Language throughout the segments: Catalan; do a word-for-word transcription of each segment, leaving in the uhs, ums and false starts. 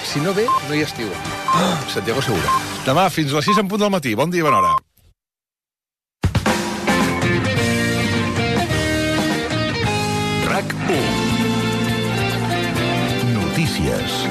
si no ve, no hi estiu. Oh, Santiago Segura. Demà fins a les sis en punt del matí. Bon dia i bona hora. RAC u. Notícies.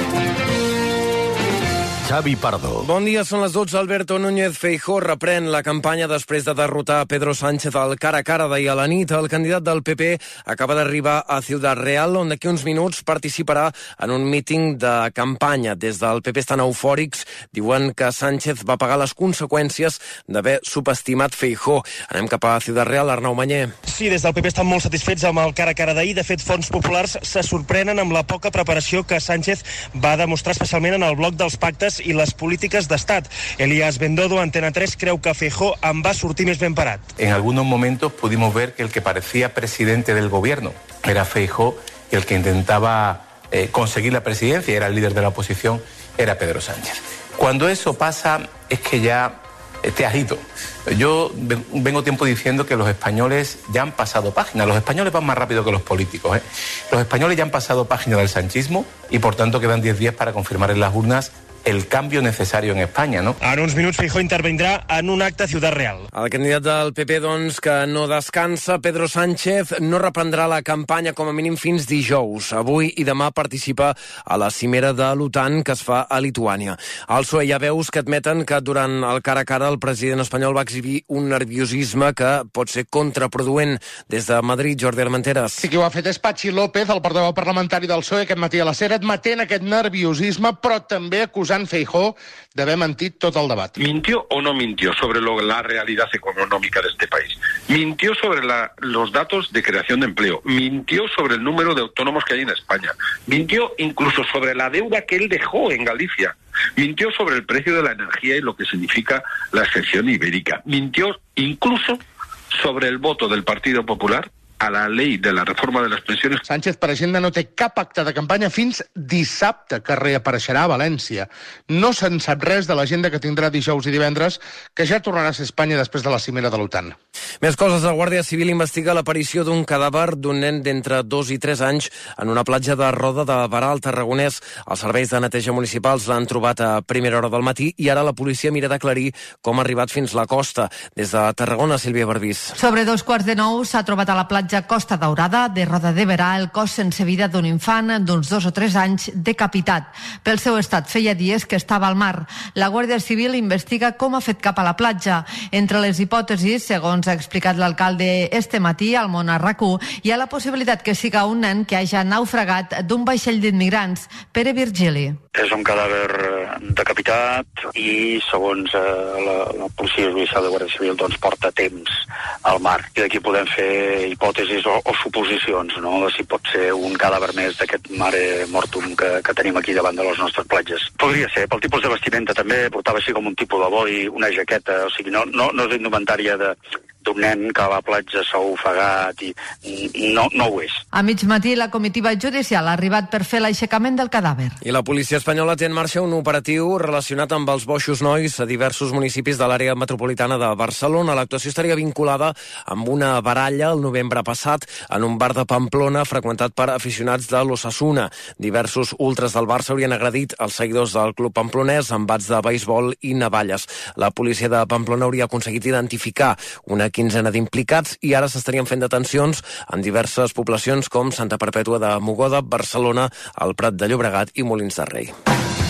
Xavi Pardo. Bon dia, són les dotze. Alberto Núñez Feijóo reprèn la campanya després de derrotar Pedro Sánchez al cara a cara d'ahir a la nit. El candidat del P P acaba d'arribar a Ciudad Real, on d'aquí uns minuts participarà en un míting de campanya. Des del P P estan eufòrics, diuen que Sánchez va pagar les conseqüències d'haver subestimat Feijóo. Anem cap a Ciudad Real, Arnau Mañé. Sí, des del P P estan molt satisfets amb el cara a cara d'ahir. De fet, fonts populars se sorprenen amb la poca preparació que Sánchez va demostrar, especialment en el bloc dels pactes i les polítiques d'estat. Elías Bendodo, Antena tres, creu que Feijóo en va sortir més ben parat. En algunos momentos pudimos ver que el que parecía presidente del gobierno era Feijóo y el que intentaba eh, conseguir la presidencia, era el líder de la oposición, era Pedro Sánchez. Cuando eso pasa es que ya te has ido. Yo vengo tiempo diciendo que los españoles ya han pasado página. Los españoles van más rápido que los políticos, ¿eh? Los españoles ya han pasado página del sanchismo y por tanto quedan diez días para confirmar en las urnas el cambio necesario en Espanya, no? En uns minuts Feijóo intervindrà en un acte a Ciudad Real. El candidat del P P, doncs, que no descansa, Pedro Sánchez, no reprendrà la campanya com a mínim fins dijous. Avui i demà participa a la cimera de l'OTAN que es fa a Lituània. Al P S O E hi ha veus que admeten que durant el cara a cara el president espanyol va exhibir un nerviosisme que pot ser contraproduent. Des de Madrid, Jordi Armenteres. Sí, qui ho ha fet és Patxi López, el portaveu parlamentari del P S O E, aquest matí a la SER, admetent aquest nerviosisme, però també acusant Feijóo d'haver mentit tot el debat. ¿Mintió o no mintió sobre lo, la realidad económica de este país? ¿Mintió sobre la, los datos de creación de empleo? ¿Mintió sobre el número de autónomos que hay en España? ¿Mintió incluso sobre la deuda que él dejó en Galicia? ¿Mintió sobre el precio de la energía y lo que significa la excepción ibérica? ¿Mintió incluso sobre el voto del Partido Popular a la llei de la reforma de les pensions? Sánchez, per agenda, no té cap acte de campanya fins dissabte, que reapareixerà a València. No se'n sap res de l'agenda que tindrà dijous i divendres, que ja tornarà a ser Espanya després de la cimera de l'OTAN. Més coses. La Guàrdia Civil investiga l'aparició d'un cadàver d'un nen d'entre dos i tres anys en una platja de Roda de Barà, al Tarragonès. Els serveis de neteja municipals l'han trobat a primera hora del matí i ara la policia mira d'aclarir com ha arribat fins la costa. Des de Tarragona, Sílvia Barbís. Sobre dos quarts de nou s'ha trobat a la platja Costa Daurada de Roda de Berà el cos sense vida d'un infant d'uns dos o tres anys decapitat. Pel seu estat feia dies que estava al mar. La Guàrdia Civil investiga com ha fet cap a la platja. Entre les hipòtesis, segons ha explicat l'alcalde este matí al Món a RAC u, hi ha la possibilitat que siga un nen que hagi naufragat d'un vaixell d'immigrants. Pere Virgili. És un cadàver decapitat i, segons eh, la, la policia judicial de Guàrdia Civil, doncs porta temps al mar. I d'aquí podem fer hipòtesis o, o suposicions, no?, de si pot ser un cadàver més d'aquest mare mortum que, que tenim aquí davant de les nostres platges. Podria ser, pel tipus de vestimenta també, portava així com un tipus de boi, una jaqueta, o sigui, no, no, no és indumentària de d'un nen que a la platja s'ha ofegat i no, no ho és. A mig matí la comitiva judicial ha arribat per fer l'aixecament del cadàver. I la policia espanyola té en marxa un operatiu relacionat amb els boixos nois a diversos municipis de l'àrea metropolitana de Barcelona. L'actuació estaria vinculada amb una baralla el novembre passat en un bar de Pamplona freqüentat per aficionats de l'Osasuna. Diversos ultras del Barça haurien agredit els seguidors del club pamplonès amb bats de beisbol i navalles. La policia de Pamplona hauria aconseguit identificar una quinzena d'implicats i ara s'estarien fent detencions en diverses poblacions com Santa Perpètua de Mogoda, Barcelona, el Prat de Llobregat i Molins de Rei.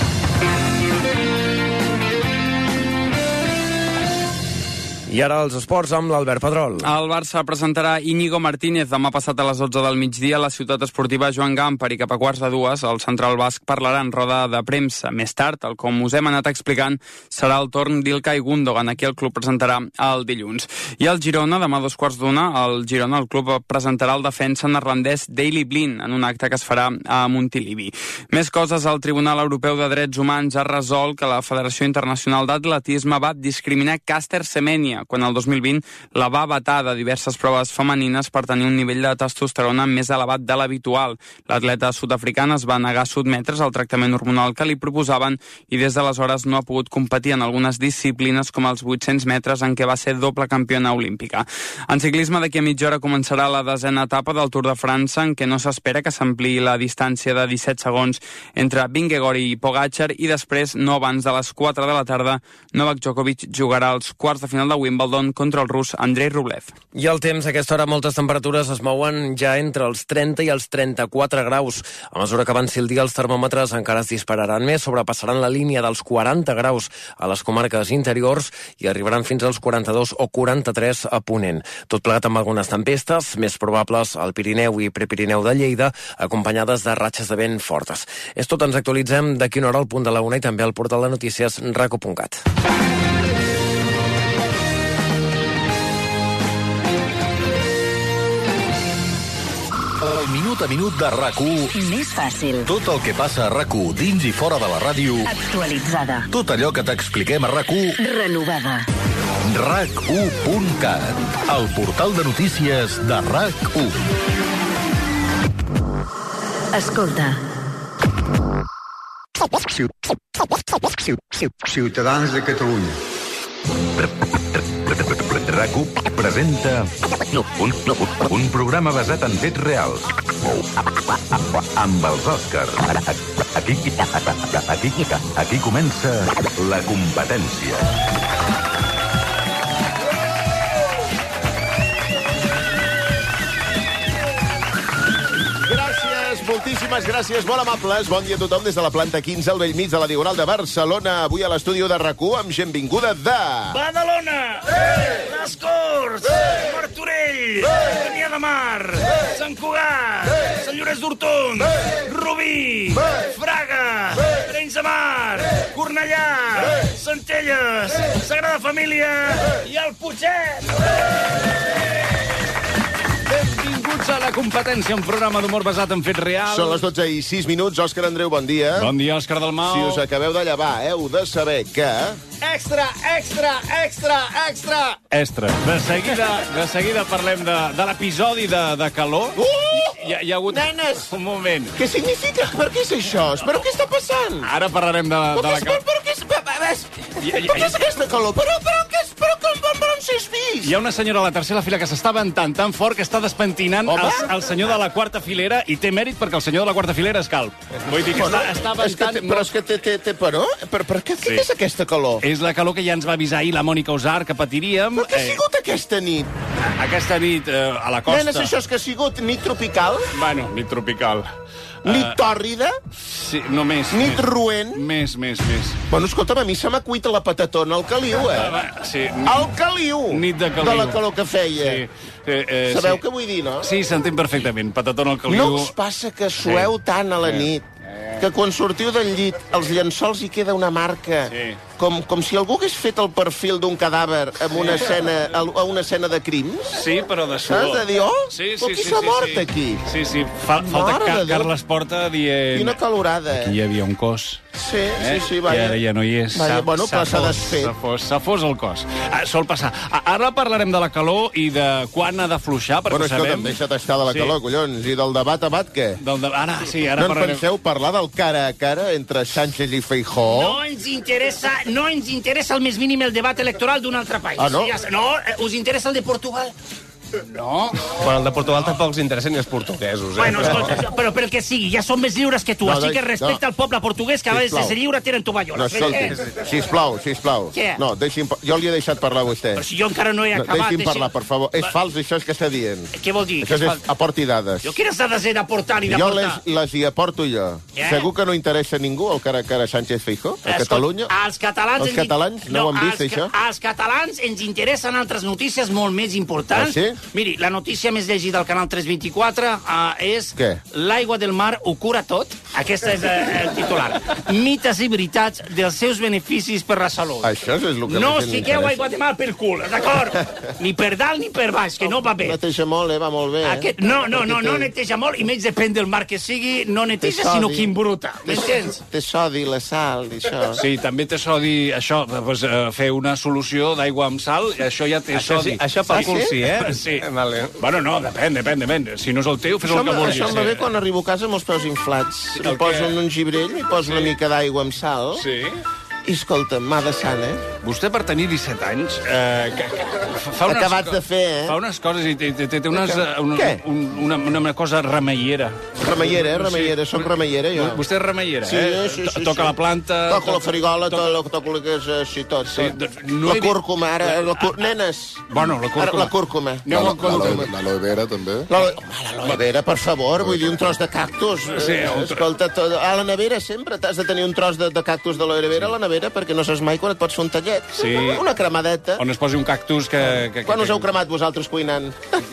I ara els esports amb l'Albert Pedrol. El Barça presentarà Íñigo Martínez demà passat a les dotze del migdia a la ciutat esportiva Joan Gamper i cap a quarts de dues el central basc parlarà en roda de premsa. Més tard, el com us hem anat explicant, serà el torn d'Ilkay Gundogan. Aquí el club presentarà el dilluns. I el Girona, demà a dos quarts d'una, el Girona, el club presentarà el defensa neerlandès Daley Blind en un acte que es farà a Montilivi. Més coses, el Tribunal Europeu de Drets Humans ha resolt que la Federació Internacional d'Atletisme va discriminar Caster Semenya, Alemanya, quan el dos mil vint la va vetar de diverses proves femenines per tenir un nivell de testosterona més elevat de l'habitual. L'atleta sud-africana es va negar a sotmetre's al tractament hormonal que li proposaven i des d'aleshores no ha pogut competir en algunes disciplines com els vuit-cents metres en què va ser doble campiona olímpica. En ciclisme, d'aquí a mitja hora començarà la desena etapa del Tour de França, en què no s'espera que s'ampliï la distància de disset segons entre Vingegaard i Pogačar, i després, no abans de les quatre de la tarda, Novak Djokovic jugarà als quarts de final de Wimbledon contra el rus Andrei Rublev. I el temps, a aquesta hora moltes temperatures es mouen ja entre els trenta i els trenta-quatre graus. A mesura que avanci el dia, els termòmetres encara es dispararan més, sobrepassaran la línia dels quaranta graus a les comarques interiors i arribaran fins als quaranta-dos o quaranta-tres a Ponent. Tot plegat amb algunes tempestes, més probables al Pirineu i Prepirineu de Lleida, acompanyades de ratxes de vent fortes. És tot, ens actualitzem d'aquí una hora al punt de la una i també al portal de notícies raco punt cat. El minut a minut de RAC u. Més fàcil. Tot el que passa a RAC u dins i fora de la ràdio. Actualitzada. Tot allò que t'expliquem a RAC u. Renovada. rac u punt cat. El portal de notícies de RAC u. Escolta. Ciutadans de Catalunya. RAC u presenta un, un programa basat en fets reals. Amb els Òscars. Aquí, aquí, aquí comença la competència. Moltíssimes gràcies, molt amables. Bon dia a tothom des de la planta quinze, al vell mig de la Diagonal de Barcelona. Avui a l'estudi de RAC u amb gent vinguda de... Badalona! Eh! Les Corts! Eh! Martorell! Eh! Premià de Mar! Eh! Sant Cugat! Eh! Sant Llorenç d'Hortons! Eh! Rubí! Eh! Fraga! Eh! Arenys de Mar! Eh! Cornellà! Eh! Centelles! Eh! Sagrada Família! Eh! I el Putxet! Benvinguts a la competència, un programa d'humor basat en fets reals. Són les dotze i sis minuts. Òscar Andreu, bon dia. Bon dia, Òscar Dalmau. Si us acabeu de llevar, heu de saber que... Extra, extra, extra, extra! Extra. De seguida, de seguida parlem de, de l'episodi de, de calor. Uh! Hi ha, hi ha hagut... Nenes! Un moment. Què significa? Per què és això? Però què està passant? Ara parlarem de, de la calor. Per què és... Per què és aquesta calor? Però, però, què és... Però, com, però on s'és vist? Hi ha una senyora a la tercera fila que s'està ventant tan fort que està despentinant el, el senyor de la quarta filera, i té mèrit perquè el senyor de la quarta filera és calb. Vull dir que bueno, està, està és que té, però és que té, té, té però? Per, per què, sí. Què és aquesta calor? És la calor que ja ens va avisar ahir la Mònica Usar, que patiríem. Però què ha sigut eh, aquesta nit? Aquesta nit eh, a la costa. Nenes, això és que ha sigut nit tropical? Bueno, nit tropical. Nit uh, tòrrida? Sí, no més. Nit més. roent? Més, més, més. Bueno, escolta'm, a mi se m'ha cuit la patatona al caliu, eh? Uh, sí. Al caliu! Nit de caliu. De la calor que feia. Sí. Eh, eh, Sabeu sí. què vull dir, no? Sí, s'entén perfectament. Patatona al caliu. No us passa que sueu sí. tant a la sí. nit, que quan sortiu del llit els llençols hi queda una marca, sí. com, com si algú hagués fet el perfil d'un cadàver amb una escena, a una escena de crims? Sí, però de suor. Saps? De dir, oh, sí, sí, però qui sí, s'ha sí, mort sí. aquí? Sí, sí, Fa, falta Car Carles Porta dient... Quina calorada. Aquí hi havia un cos. Sí, eh? sí, sí, vaja. I ara ja no hi és. Vaja, bueno, però s'ha desfet. S'ha fos, s'ha fos el cos. Ah, sol passar. Ah, ara parlarem de la calor i de quan ha d'afluixar, perquè bueno, ho sabem. Bueno, deixa't estar de la sí. calor, collons. I del debat a bat, què? Del de... Ara, sí, ara no parlarem... en penseu parlar del cara a cara entre Sánchez i Feijóo? No ens interessa, no ens interessa el més mínim el debat electoral d'un altre país. Ah, no? Ja, no, us interessa el de Portugal? No. Bueno, el de Portugal tampoc els interessa ni els portuguesos, eh? Bueno, escolta, però pel que sigui, ja són més lliures que tu, no, així que respecta no. el poble portuguès, que a vegades de ser lliure tenen tovalloles. No, escolti, eh? sisplau, sisplau. Què? No, deixi'm... Jo li he deixat parlar a vostè. Però si jo encara no he acabat... No, deixi'm deixi... parlar, per favor. És fals, això és que està dient. Què vol dir? Això és, fal... aporti dades. Jo quines dades he d'aportar ni d'aportar? Jo les, les hi aporto jo. Yeah. Segur que no interessa a ningú el cara a cara Sánchez-Feijóo a Catalunya? Els catalans... Els catalans no, no ho han vist, els, això? Els catalans ens interessen altres notícies molt més importants, ah, sí? Miri, la notícia més llegida al canal tres vint-i-quatre uh, és Què? l'aigua del mar ho cura tot. Aquesta és uh, el titular. Mites i veritats dels seus beneficis per la salut. Això és el que No més fiqueu m'interessa. aigua de mar per cul, d'acord? Ni per dalt ni per baix, que no va bé. Neteja molt, eh? Va molt bé. Aquest, no, no, no, no neteja molt, i menys depèn del mar que sigui, no neteja, Té sinó sodi. que embruta. M'entens? Té sodi, la sal, i això. Sí, també té sodi, això, pues, eh, fer una solució d'aigua amb sal, això ja té Això sodi. sí, això pel Ah, cul sí? sí, eh? Sí. Vale. Bueno, no, depèn, depèn, depèn. Si no és el teu, fes Això, el que em- vulguis. això em va bé eh? quan arribo a casa amb els peus inflats. El Em què? poso en un gibrell, m'hi poso una mica d'aigua amb sal, Sí. i escolta'm, mà de sant, eh? Vostè, per tenir disset anys, eh, que, que, fa unes, Acabats de fer, eh? fa unes coses i té, té, té unes, Què? eh, una, Què? un, una, una cosa remeiera. Remeiera, eh? Remeiera, soc remeiera, jo. Vostè és remeiera, Sí, eh? sí, sí, Toca sí. la planta... Toco la farigola, toca- toco, toco el que és així, tot. Sí, tot. doncs no la he dit- cúrcuma, ara, la cur... nenes. Bueno, la Ara, cúrcuma. la cúrcuma. Aneu en compte. L'aloe vera, també. L'aloe Home, l'aloe vera, per favor, vull dir, un tros de cactus. Sí, Eh, un tro- Escolta, tot, a la nevera sempre t'has de tenir un tros de, de cactus de l'aloe vera a la nevera perquè no saps mai quan et pots fer un tallet. Sí. Una cremadeta. On es posi un cactus que... que, que Quan us heu cremat vosaltres cuinant?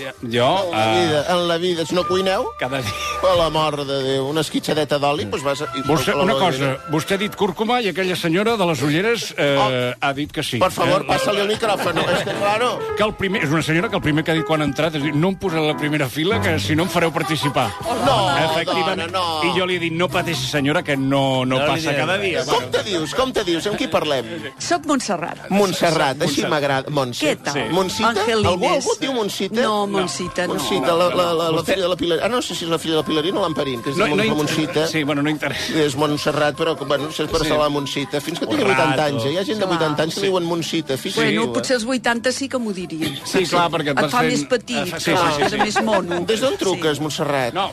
Jo, En la vida, uh, en la vida. Si no cuineu, cada dia... per la mort de Déu, una esquitxadeta d'oli, doncs vas... A... i- Vostè, a una l'aloe cosa, vera. vostè ha dit cúrcuma i aquella senyora de les ulleres eh, Oh. ha dit que sí. Per favor, Eh, passa-li el micròfon. És que, claro... Que el primer, és una senyora que el primer que ha dit quan ha entrat és dir, no em posa a la primera fila, que si no em fareu participar. No, Efectivament. dona, no. I jo li he dit, no pateixi, senyora, que no, no, No li passa direm cada res. dia. Com te dius? Com te dius? Amb qui parlem? Soc Montserrat. Montserrat, així Montserrat. m'agrada. Montse. Què tal? Sí. Montcita? Angelines. Algú, algú et diu Montcita? No, Montsita, no. Montcita, la, la, la, la filla de la Pilar... Ah, no sé si és la filla de la Pilarina o l'Amperín, que es diu inter- Montcita. Sí, bueno, no interessa. És Montserrat, però bueno, és per Sí. sí. la Montcita. Fins que tingui O vuitanta Rato. anys, eh? Hi ha gent de Clar. vuitanta anys que Sí. diuen Montcita. Fixa't. Bueno, eh? potser als vuitanta sí que m'ho dirien. Sí, clar, perquè et Et vas fa fent- més petit, eh, fa- sí, clar, sí, sí, queda sí. més mono. Des d'on truques, Montserrat? No.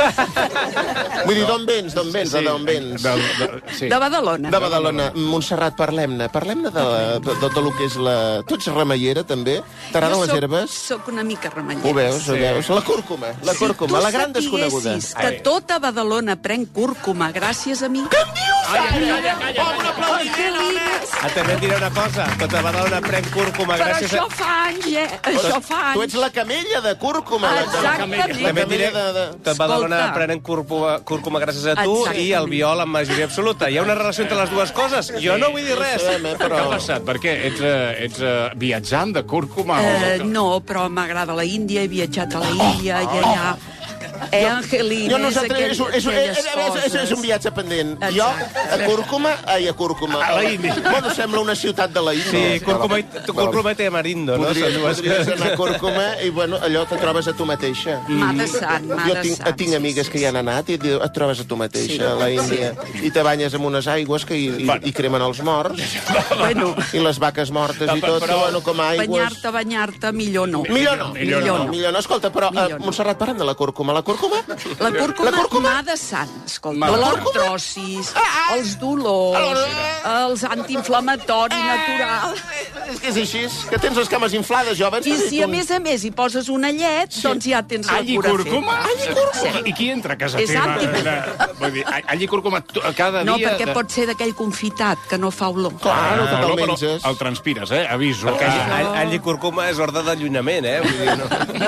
Vull dir, d'on vens? D'on vens? Sí. D'on vens? De, de, sí. De Badalona. De Badalona. Montserrat, parlem-ne. Parlem-ne de, la- de, de, de lo que és la... Tu ets remeiera, també? T'agraden Jo les soc- herbes? Soc una mica remeiera. Ho veus, ho Sí. veus? La cúrcuma, la cúrcuma, la gran desconeguda. Si tu sapiguessis que tota Badalona pren cúrcuma gràcies a mi... Què em dius, ara? Oh, un aplaudiment, Angelines! Ah, també et diré una cosa. Tota Badalona pren cúrcuma Però gràcies això a... fa anys, eh? Això fa anys. Tu ets la camella de cúrcuma. la- Exactament. La També et diré camella de... de... tot Badalona Escolta. prenen cúrcuma, cúrcuma gràcies a tu Exactament. i el viol amb majoria absoluta. Hi ha una relació entre les dues coses? Jo no vull dir res. Sabem, eh, Què però... ha passat? Per què? Ets, uh, ets uh, viatjant de cúrcuma? Eh, o... no, però m'agrada la Índia, he viatjat a la Índia i allà... Eh, Angelines, Jo nosaltres, aquell, és, un- és, un- és, aquelles és, és, és un coses. viatge pendent. Exacte. Jo, a Cúrcuma, ai, a Cúrcuma. A la Índia. Bueno, sembla una ciutat de la Índia. Sí, cúrcuma, i- tu cúrcuma té Marindo, no? Podries, Són dues podries coses. anar a Cúrcuma i, bueno, allò te trobes a tu mateixa. Mà de sant, mà Jo de tinc, sant. tinc amigues que hi han anat i et, diu, et trobes a tu mateixa Sí. a la Índia i te banyes amb unes aigües que hi, hi, hi cremen els morts Bueno, i les vaques mortes i tot, Però- bueno, com a aigües... banyar-te, banyar-te, millor no. Millor no, Millor no. millor no. Escolta, però, Millor uh, no. Montserrat, parlem de la cúrcuma. La cúrcuma? La cúrcuma, La cúrcuma? mà de sant, escolta. Mà de L'artrosis, els dolors, els antiinflamatori natural. És que és així, que tens les cames inflades, jo. Abans I t'he si dit a un- més a més hi poses una llet, doncs ja tens la All i cura cúrcuma? feta. All i cúrcuma? I qui entra a casa És teva? anti- Eh, Vull dir, all i cúrcuma tu- cada No, dia... perquè de- pot ser d'aquell confitat, que no fa olor. Claro, que Ah, te'l no, però menges. el transpires, eh? Aviso. Perquè Ah, all, all i cúrcuma és ordre d'allunyament, eh? Vull dir, no.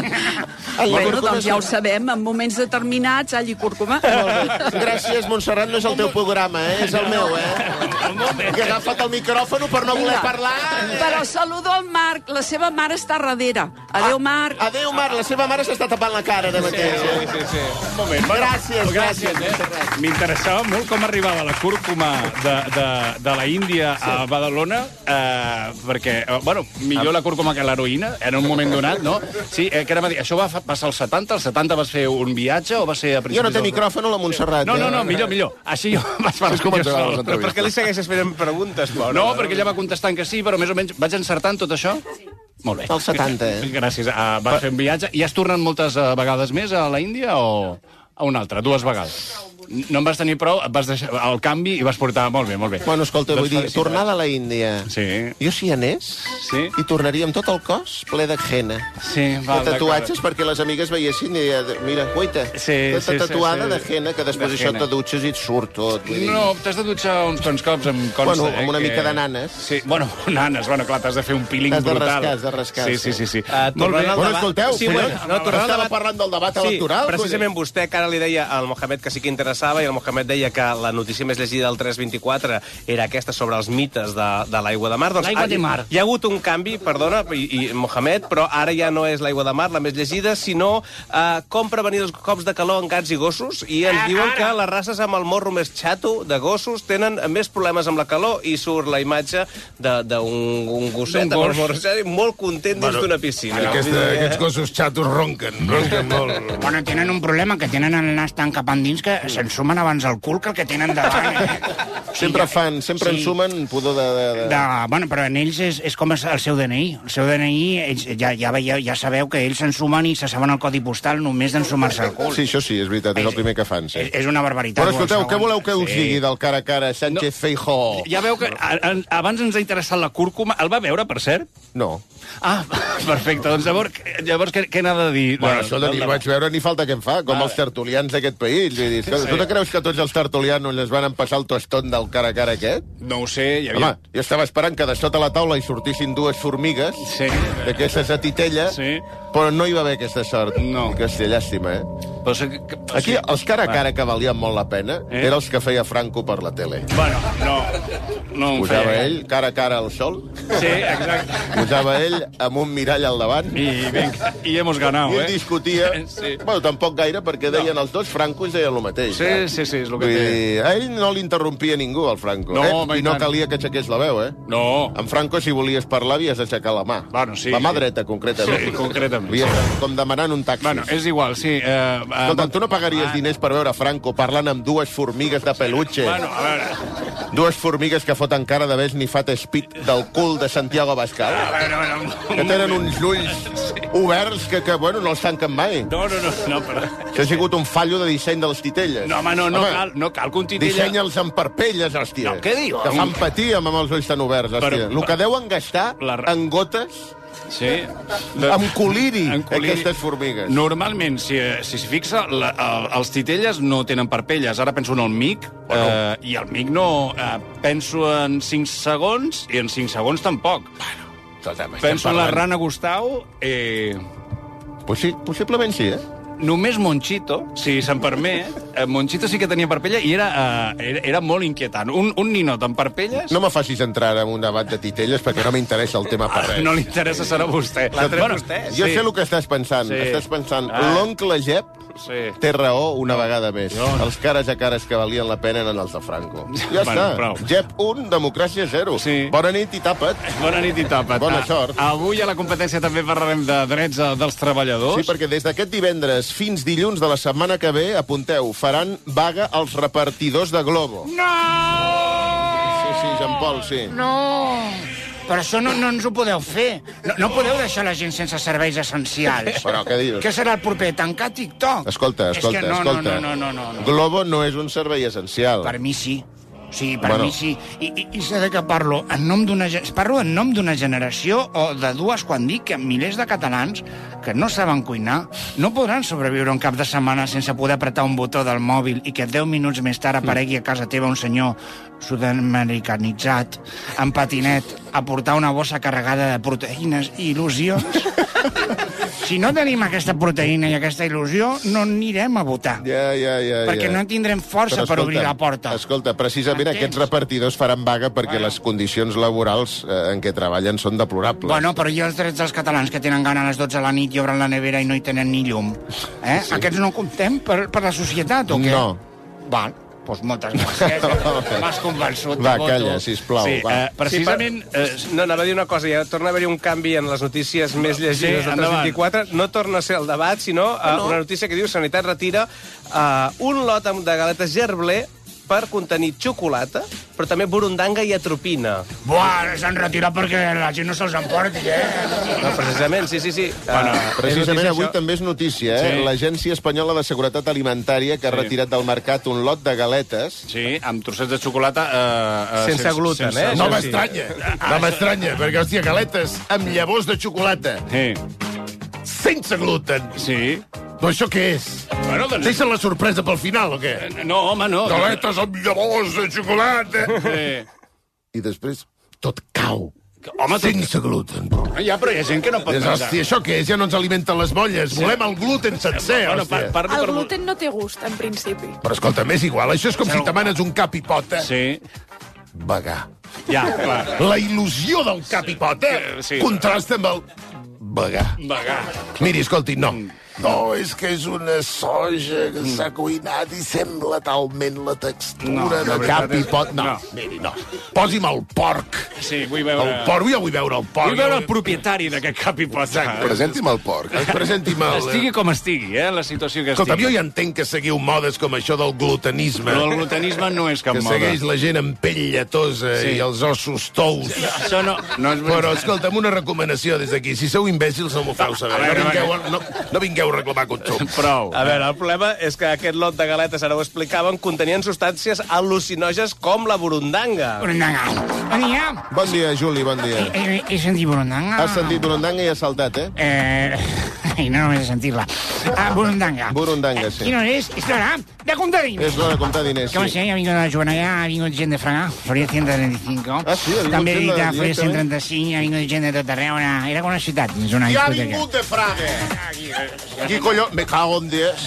Bueno, doncs ja ho sabem, en moments determinats, all i cúrcuma. Gràcies, Montserrat, no és el teu programa, eh? És el meu, eh? Que ha agafat el micròfon per no voler Mira, parlar. Però saludo al Marc, la seva mare està darrere. Adéu, Marc. Adéu, Marc, la seva mare s'està tapant la cara ara mateix. eh? Sí, sí. un moment. Bueno, Gràcies, gràcies. eh? M'interessava molt com arribava la cúrcuma de, de, de la Índia a Badalona, eh, perquè, eh, bueno, millor la cúrcuma que l'heroïna, en un moment donat, no? Sí, eh, que anava a dir, això va fa- passar als setanta? Als setanta vas fer un viatge o va ser a Jo principis... no té del- micròfon a la Montserrat. No, no, eh? no, millor, millor. Així jo vaig parlar És com jo ens agraden les sol. Però per què li segueixes fent preguntes, pobra? No, perquè ella va contestant que sí, però més o menys vaig encertant tot això? Sí. Molt bé. Als setanta, eh? Gràcies. Uh, vas fer un viatge. I has tornat moltes uh, vegades més a la Índia o a una altra? Dues vegades? no en vas tenir prou, vas deixar el canvi i vas portar... Molt bé, molt bé. Bueno, escolta, vull dir, felicitats. tornada a la Índia. Sí. Jo si hi anés, sí? i tornaria amb tot el cos ple de henna. Sí, val, de tatuatges perquè les amigues veiessin i mira, guaita, sí, tota sí, tatuada sí, sí. de henna, que després això te dutxes i et surt tot. Vull dir. No, t'has de dutxar uns quants cops, em consta. Bueno, amb una eh, mica que... de nanes. Sí, bueno, nanes, bueno, clar, t'has de fer un peeling Has de brutal. rascar, has de rascar. Sí, sí, sí. sí. Uh, Molt bé. Bueno, escolteu, sí, bueno, no, tornant estava debat... parlant del debat sí, electoral. precisament vostè, que ara li deia al Mohamed que sí que interessava, i el Mohamed deia que la notícia més llegida del tres vint-i-quatre era aquesta sobre els mites de, de l'aigua de mar. Doncs, L'aigua de mar. Hi ha hagut un canvi, perdona, i, i Mohamed, però ara ja no és l'aigua de mar la més llegida, sinó uh, com prevenir els cops de calor en gats i gossos, i ens Ah, diuen ara. que les races amb el morro més xato de gossos tenen més problemes amb la calor, i surt la imatge d'un un gosset amb el morro xato molt content dins d'una piscina. Aquesta, aquests gossos xatos ronquen, ronquen molt. Bueno, tenen un problema, que tenen el nas tan cap endins que s'ensumen abans el cul que el que tenen davant. Eh? Sempre fan, sempre Sí. ensumen pudor de... de, de... De, bueno, però en ells és, és com el seu D N I. El seu D N I, ells, ja, ja, ja, ja sabeu que ells s'ensumen i se saben el codi postal només d'ensumar-se el cul. Sí, això sí, és veritat, és el primer que fan, sí. És, és una barbaritat. Però escolteu, què voleu que us Sí. digui del cara a cara Sánchez Feijóo? Ja veu que a, a, abans ens ha interessat la cúrcuma. El va veure, per cert? No. Ah, perfecte. Doncs llavors, llavors què, què n'ha de dir? Bueno, això de ni el vaig veure ni falta que em fa, com els tertulians d'aquest país. Vull dir, Sí. tu te creus que tots els tertulianos es van empassar el tostón del cara a cara aquest? No ho sé. Hi havia... Home, jo estava esperant que de sota la taula hi sortissin dues formigues, sí. d'aquestes a titella, sí. però no hi va haver aquesta sort. No. Aquesta llàstima, eh? Però sé que... Aquí, sí. els cara a cara Va. que valien molt la pena Eh? eren els que feia Franco per la tele. Bueno, no. No em Posava feia... ell cara a cara al sol, Sí, exacte. posava ell amb un mirall al davant, I, vinga, i hemos ganado, i eh? ell discutia, Sí. bueno, tampoc gaire, perquè deien els dos Francos deien el mateix. Sí, eh? sí, sí, és el que Vull té. dir, a ell no l'interrompia ningú, el Franco. No, eh? home, I i no tant. calia que aixequés la veu, eh? No. En Franco, si volies parlar, havies d'aixecar la mà. Bueno, sí, la mà sí. dreta, concretament. Sí, concretament. Havies de- com demanant un taxi. Bueno, és igual, sí. Eh, eh, Escolta, tu no pagaries ah. diners per veure Franco parlant amb dues formigues de peluche? Bueno, a veure... Dues formigues que foten cara d'haver esnifat espit del cul de Santiago Abascal. A veure, a veure... Que tenen uns ulls oberts que, que bueno, no els tanquen mai. No, no, no, no, però... Això ha sigut un fallo de disseny de les titelles. No, home, no, no cal, no cal que un titella... Dissenya'ls amb parpelles, hòstia. No, què diu? Que fan patir amb els ulls tan oberts, hòstia. Però- El que deuen gastar La- en gotes, Sí. amb coliri, En coliri. aquestes formigues. Normalment, si si s'hi fixa, la, el, els titelles no tenen parpelles. Ara penso en el mic, Bueno. eh, i el mic no... Eh, penso en cinc segons, i en cinc segons tampoc. Escolta'm, estem Penso en la parlant- rana Gustau, eh, Possi possiblement sí, eh? només Monchito, si se'm permet, eh, Monchito sí que tenia parpella i era, eh, era, era molt inquietant. Un, un ninot amb parpelles... No me facis entrar en un debat de titelles perquè no m'interessa el tema per Ah, res. no li interessa, serà vostè. L'ha tret vostè. Jo sí. sé el que estàs pensant. Sí. Estàs pensant, Ah. l'oncle Jep Sí. té raó una vegada més. No. Els cares a cares que valien la pena eren els de Franco. Ja Bueno, està. prou. Jep un, democràcia zero. Sí. Bona nit i tapa't. Bona nit i tapa't. Bona Ah, sort. Avui a la competència també parlarem de drets eh, dels treballadors. Sí, perquè des d'aquest divendres fins dilluns de la setmana que ve, apunteu, faran vaga els repartidors de Globo. No! Sí, sí, Jean Paul, sí. No! Però això no, no ens ho podeu fer. No, no podeu deixar la gent sense serveis essencials. Però què dius? Què serà el proper? Tancar TikTok? Escolta, escolta, és que no, escolta. No, no, no, no, no. Globo no és un servei essencial. Per mi sí. Sí, per Bueno. mi sí. I, i, i sé de què parlo. En nom d'una gen- parlo en nom d'una generació o de dues quan dic que milers de catalans que no saben cuinar no podran sobreviure un cap de setmana sense poder apretar un botó del mòbil i que deu minuts més tard aparegui a casa teva un senyor sud-americanitzat amb patinet a portar una bossa carregada de proteïnes i il·lusions. Si no tenim aquesta proteïna i aquesta il·lusió, no anirem a votar. Ja, ja, ja. Perquè ja. no tindrem força Però per obrir la porta. Escolta, precisament M'entens? aquests repartidors faran vaga perquè Bueno. les condicions laborals eh, en què treballen són deplorables. Bueno, però i els drets dels catalans que tenen gana a les dotze de la nit i obren la nevera i no hi tenen ni llum? Eh? Sí. Sí. Aquests no comptem per, per la societat o què? No. Val, doncs moltes gràcies. M'has convençut. Va, te voto. calla, sisplau. Sí, va. eh, precisament... Sí, per... eh, no, anava a dir una cosa, ja torna a haver-hi un canvi en les notícies més llegides Sí, de tres endavant. vint-i-quatre. No torna a ser el debat, sinó uh, no? una notícia que diu Sanitat retira uh, un lot amb- de galetes Gerblé per contenir xocolata, però també burundanga i atropina. Buah, s'han retirat perquè la gent no se'ls emporti, eh? No, precisament, sí, sí, sí. Bueno, uh, precisament avui això. també és notícia, eh? Sí. L'Agència Espanyola de Seguretat Alimentària que ha Sí. retirat del mercat un lot de galetes. Sí, amb trossets de xocolata... Uh, uh, Sense gluten, eh? No Això sí. m'estranya, no m'estranya, perquè, hòstia, galetes amb llavors de xocolata, Sí. sense gluten. Sí. Però això què és? Bueno, doncs... Deixen la sorpresa pel final, o què? No, home, no. Galetes amb llavors de xocolata. Sí. I després tot cau. Home, tot... Sense gluten. Ja, però hi ha gent que no pot... És, hòstia, això què és? Ja no ens alimenten les molles. Sí. Volem el gluten sencer, Bueno, hòstia. par parlo El per... gluten no té gust, en principi. Però escolta'm, és igual. Això és com Sí. si t'amanes un cap i pota. Sí. Vegà. Ja, clar. La il·lusió del cap i pota Sí. contrasta amb el vegà. Vegà. Miri, escolti, no. No, és que és una soja que s'ha cuinat i sembla talment la textura No, la de veritat cap i és- pot. No, no. miri, no. Posi'm el porc. Sí, vull veure... El porc, jo vull veure el porc. Vull veure el propietari d'aquest cap i pota. Presenti'm el porc. Presenti'm el... Estigui com estigui, eh, la situació que Escolta'm, jo estigui. ja entenc que seguiu modes com això del glutanisme. Però el glutanisme no és cap que moda. segueix la gent amb pell lletosa Sí. i els ossos tous. Això no, no és... Però, escolta'm, una recomanació des d'aquí. Si sou imbècils, no m'ho feu saber. A veure, No a vingueu, no, no vingueu a reclamar consum. Prou. A veure, el problema és que aquest lot de galetes, ara ho explicaven, contenien substàncies al·lucinòges com la burundanga. Burundanga. Bon dia. Bon dia, Juli, bon dia. He, he, he sentit burundanga. Has sentit burundanga i has saltat, eh? Eh... I no només he sentit-la. Ah, burundanga. Burundanga, sí. Quina hora és? És l'hora de comptar diners. És l'hora de comptar diners, Com sí. sé, ha vingut la Joanallà, ha vingut gent de Fraga, Florida cent trenta-cinc. Ah, sí? Ha vingut També gent de- de Florida cent directament? trenta-cinc, ha vingut gent de tot arreu. Una... Era com una ciutat, dins una Qui ha discoteca. vingut de Fraga? Qui colló? Me cago en dies.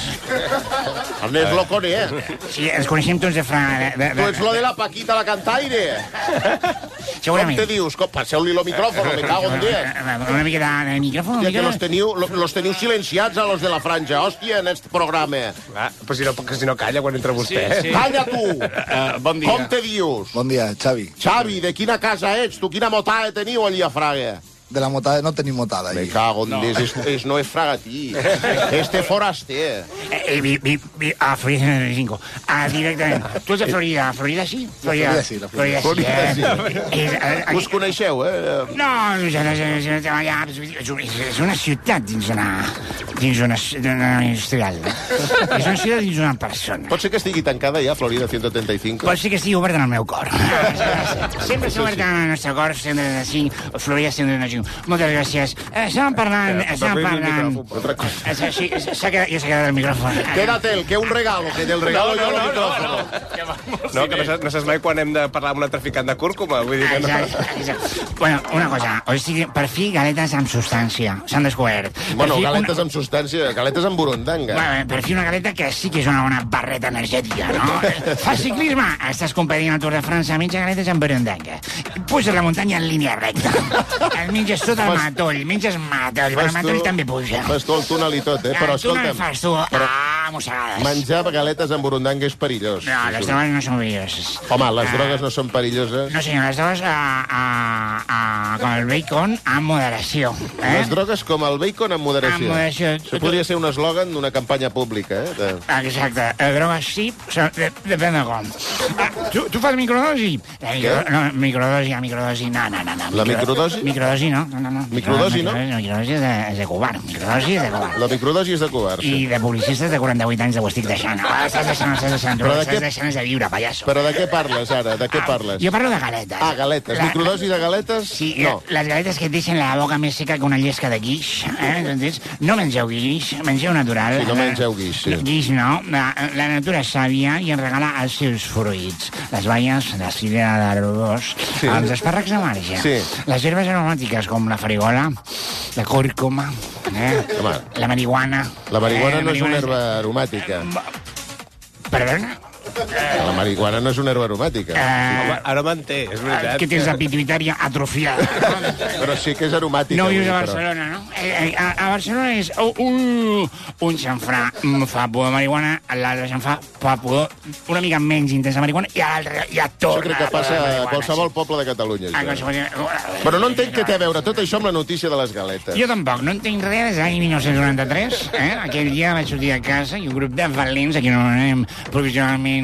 Ernest lo coneix. Sí, ens coneixem tots de Fraga. De, de, Tu ets lo de la Paquita la cantaire. Segurament. Com te dius? Com? Passeu-li lo micròfon, me cago en dies. Una mica de, de micròfon. Ja una que mica los teniu, lo- los teniu silenciats a los de la franja, hòstia, en este programa. Ah, però si no, que si no calla quan entra vostè. Sí, sí. Calla tu! Uh, bon dia. Com te dius? Bon dia, Xavi. Xavi, de quina casa ets? Tu quina motada teniu allí a Fraga? De la motada, no tenim motada Me allí. cago en No. Dios, es, es, no es fragatí. Este foraster. Eh, eh, vi, vi, vi, a Florida cent trenta-cinc. Ah, directament. Tu ets de Florida. Florida sí? Florida sí, la Florida. Florida sí. Florida eh? És, eh, Us coneixeu, eh? No, no, no, no, no, no, ja, és una- és una ciutat dins una... dins una, una industrial. És una ciutat dins una persona. Pot ser que estigui tancada ja, Florida cent trenta-cinc? Pot ser que estigui obert en el meu cor. Sempre s'ha obert en el nostre cor, cent trenta-cinc, Florida cent trenta-cinc. Moltes gràcies. Eh, Estàvem parlant... Estàvem parlant... Eh, Sí, s'ha quedat, ja s'ha quedat el micròfon. Quédate, el que un regalo, que del regalo No, no, jo el no, micròfono. No, que no saps, no saps mai quan hem de parlar amb una traficant de cúrcuma. Vull dir que no. Exacte, exacte. Bueno, una cosa, o sigui, per fi galetes amb substància, s'han descobert. Per Bueno, fi galetes una... amb substància, galetes amb burundanga. Bueno, per fi una galeta que sí que és una bona barreta energètica, no? Fa ciclisme, estàs competint al Tour de França, menja galetes amb burundanga. Puges la muntanya en línia recta. El menges tot al matoll, menges matoll, però el matoll també puja. Fas tu el túnel i tot, eh? Però tu no el escolta'm, fas tu, ah, mossegades. menjar galetes amb burundanga és perillós. No, les drogues no són perilloses. Home, les Ah. drogues no són perilloses. No, senyor, les drogues a, a, a, com el bacon amb moderació. Eh? Les drogues com el bacon amb moderació. Amb moderació. Això podria ser un eslògan d'una campanya pública, eh? De... Exacte, eh, drogues sí, so, de, depèn de com. Ah, tu, tu fas microdosi? La micro, Què? no, microdosi, la microdosi, no, no, no. no. La microdosi? Microdosi no, no, no. no. Microdosi, no? Microdosi, microdosi és de, és de covard, microdosi és de covard. La microdosi és de covard. I de publicistes de quaranta-vuit anys ho estic deixant. No, estàs deixant, estàs deixant, tu Però de estàs què- deixant és de viure, pallasso. Però de què parles, ara? De què parles? Jo parlo de galetes. Ah, galetes. La- Microdosi de galetes? Sí, No. les galetes que et deixen la boca més seca que una llesca de guix. Eh? Entens? No mengeu guix, mengeu natural. Sí, no mengeu guix, sí. Guix no. La, la natura és sàvia i ens regala els seus fruits. Les baies, la sidra d'arrodós, Sí. els espàrrecs de marge, Sí. les herbes aromàtiques com la farigola, la cúrcuma, eh? Home, la marihuana. la marihuana eh? no és una marihuana herba aromàtica. Perdona? La marihuana no és una herba aromàtica. Eh, Ara m'entén, és veritat. que tens la pituitària atrofiada. Però sí que és aromàtica. No vull vius dir, a però- Barcelona, no? Eh, eh, a, a Barcelona és uh, un, un xamfrà mm, fa pudor de marihuana, l'altre xamfrà fa pudor una mica menys intens de marihuana i a l'altre ja Això torna. crec que passa la a marihuana, qualsevol poble de Catalunya. sí. A Això. qualsevol... Però no entenc què té a veure tot això amb la notícia de les galetes. Jo tampoc, no entenc res des de l'any dinou noranta-tres. Eh? Aquell dia vaig sortir de casa i un grup de valents, aquí no anem provisionalment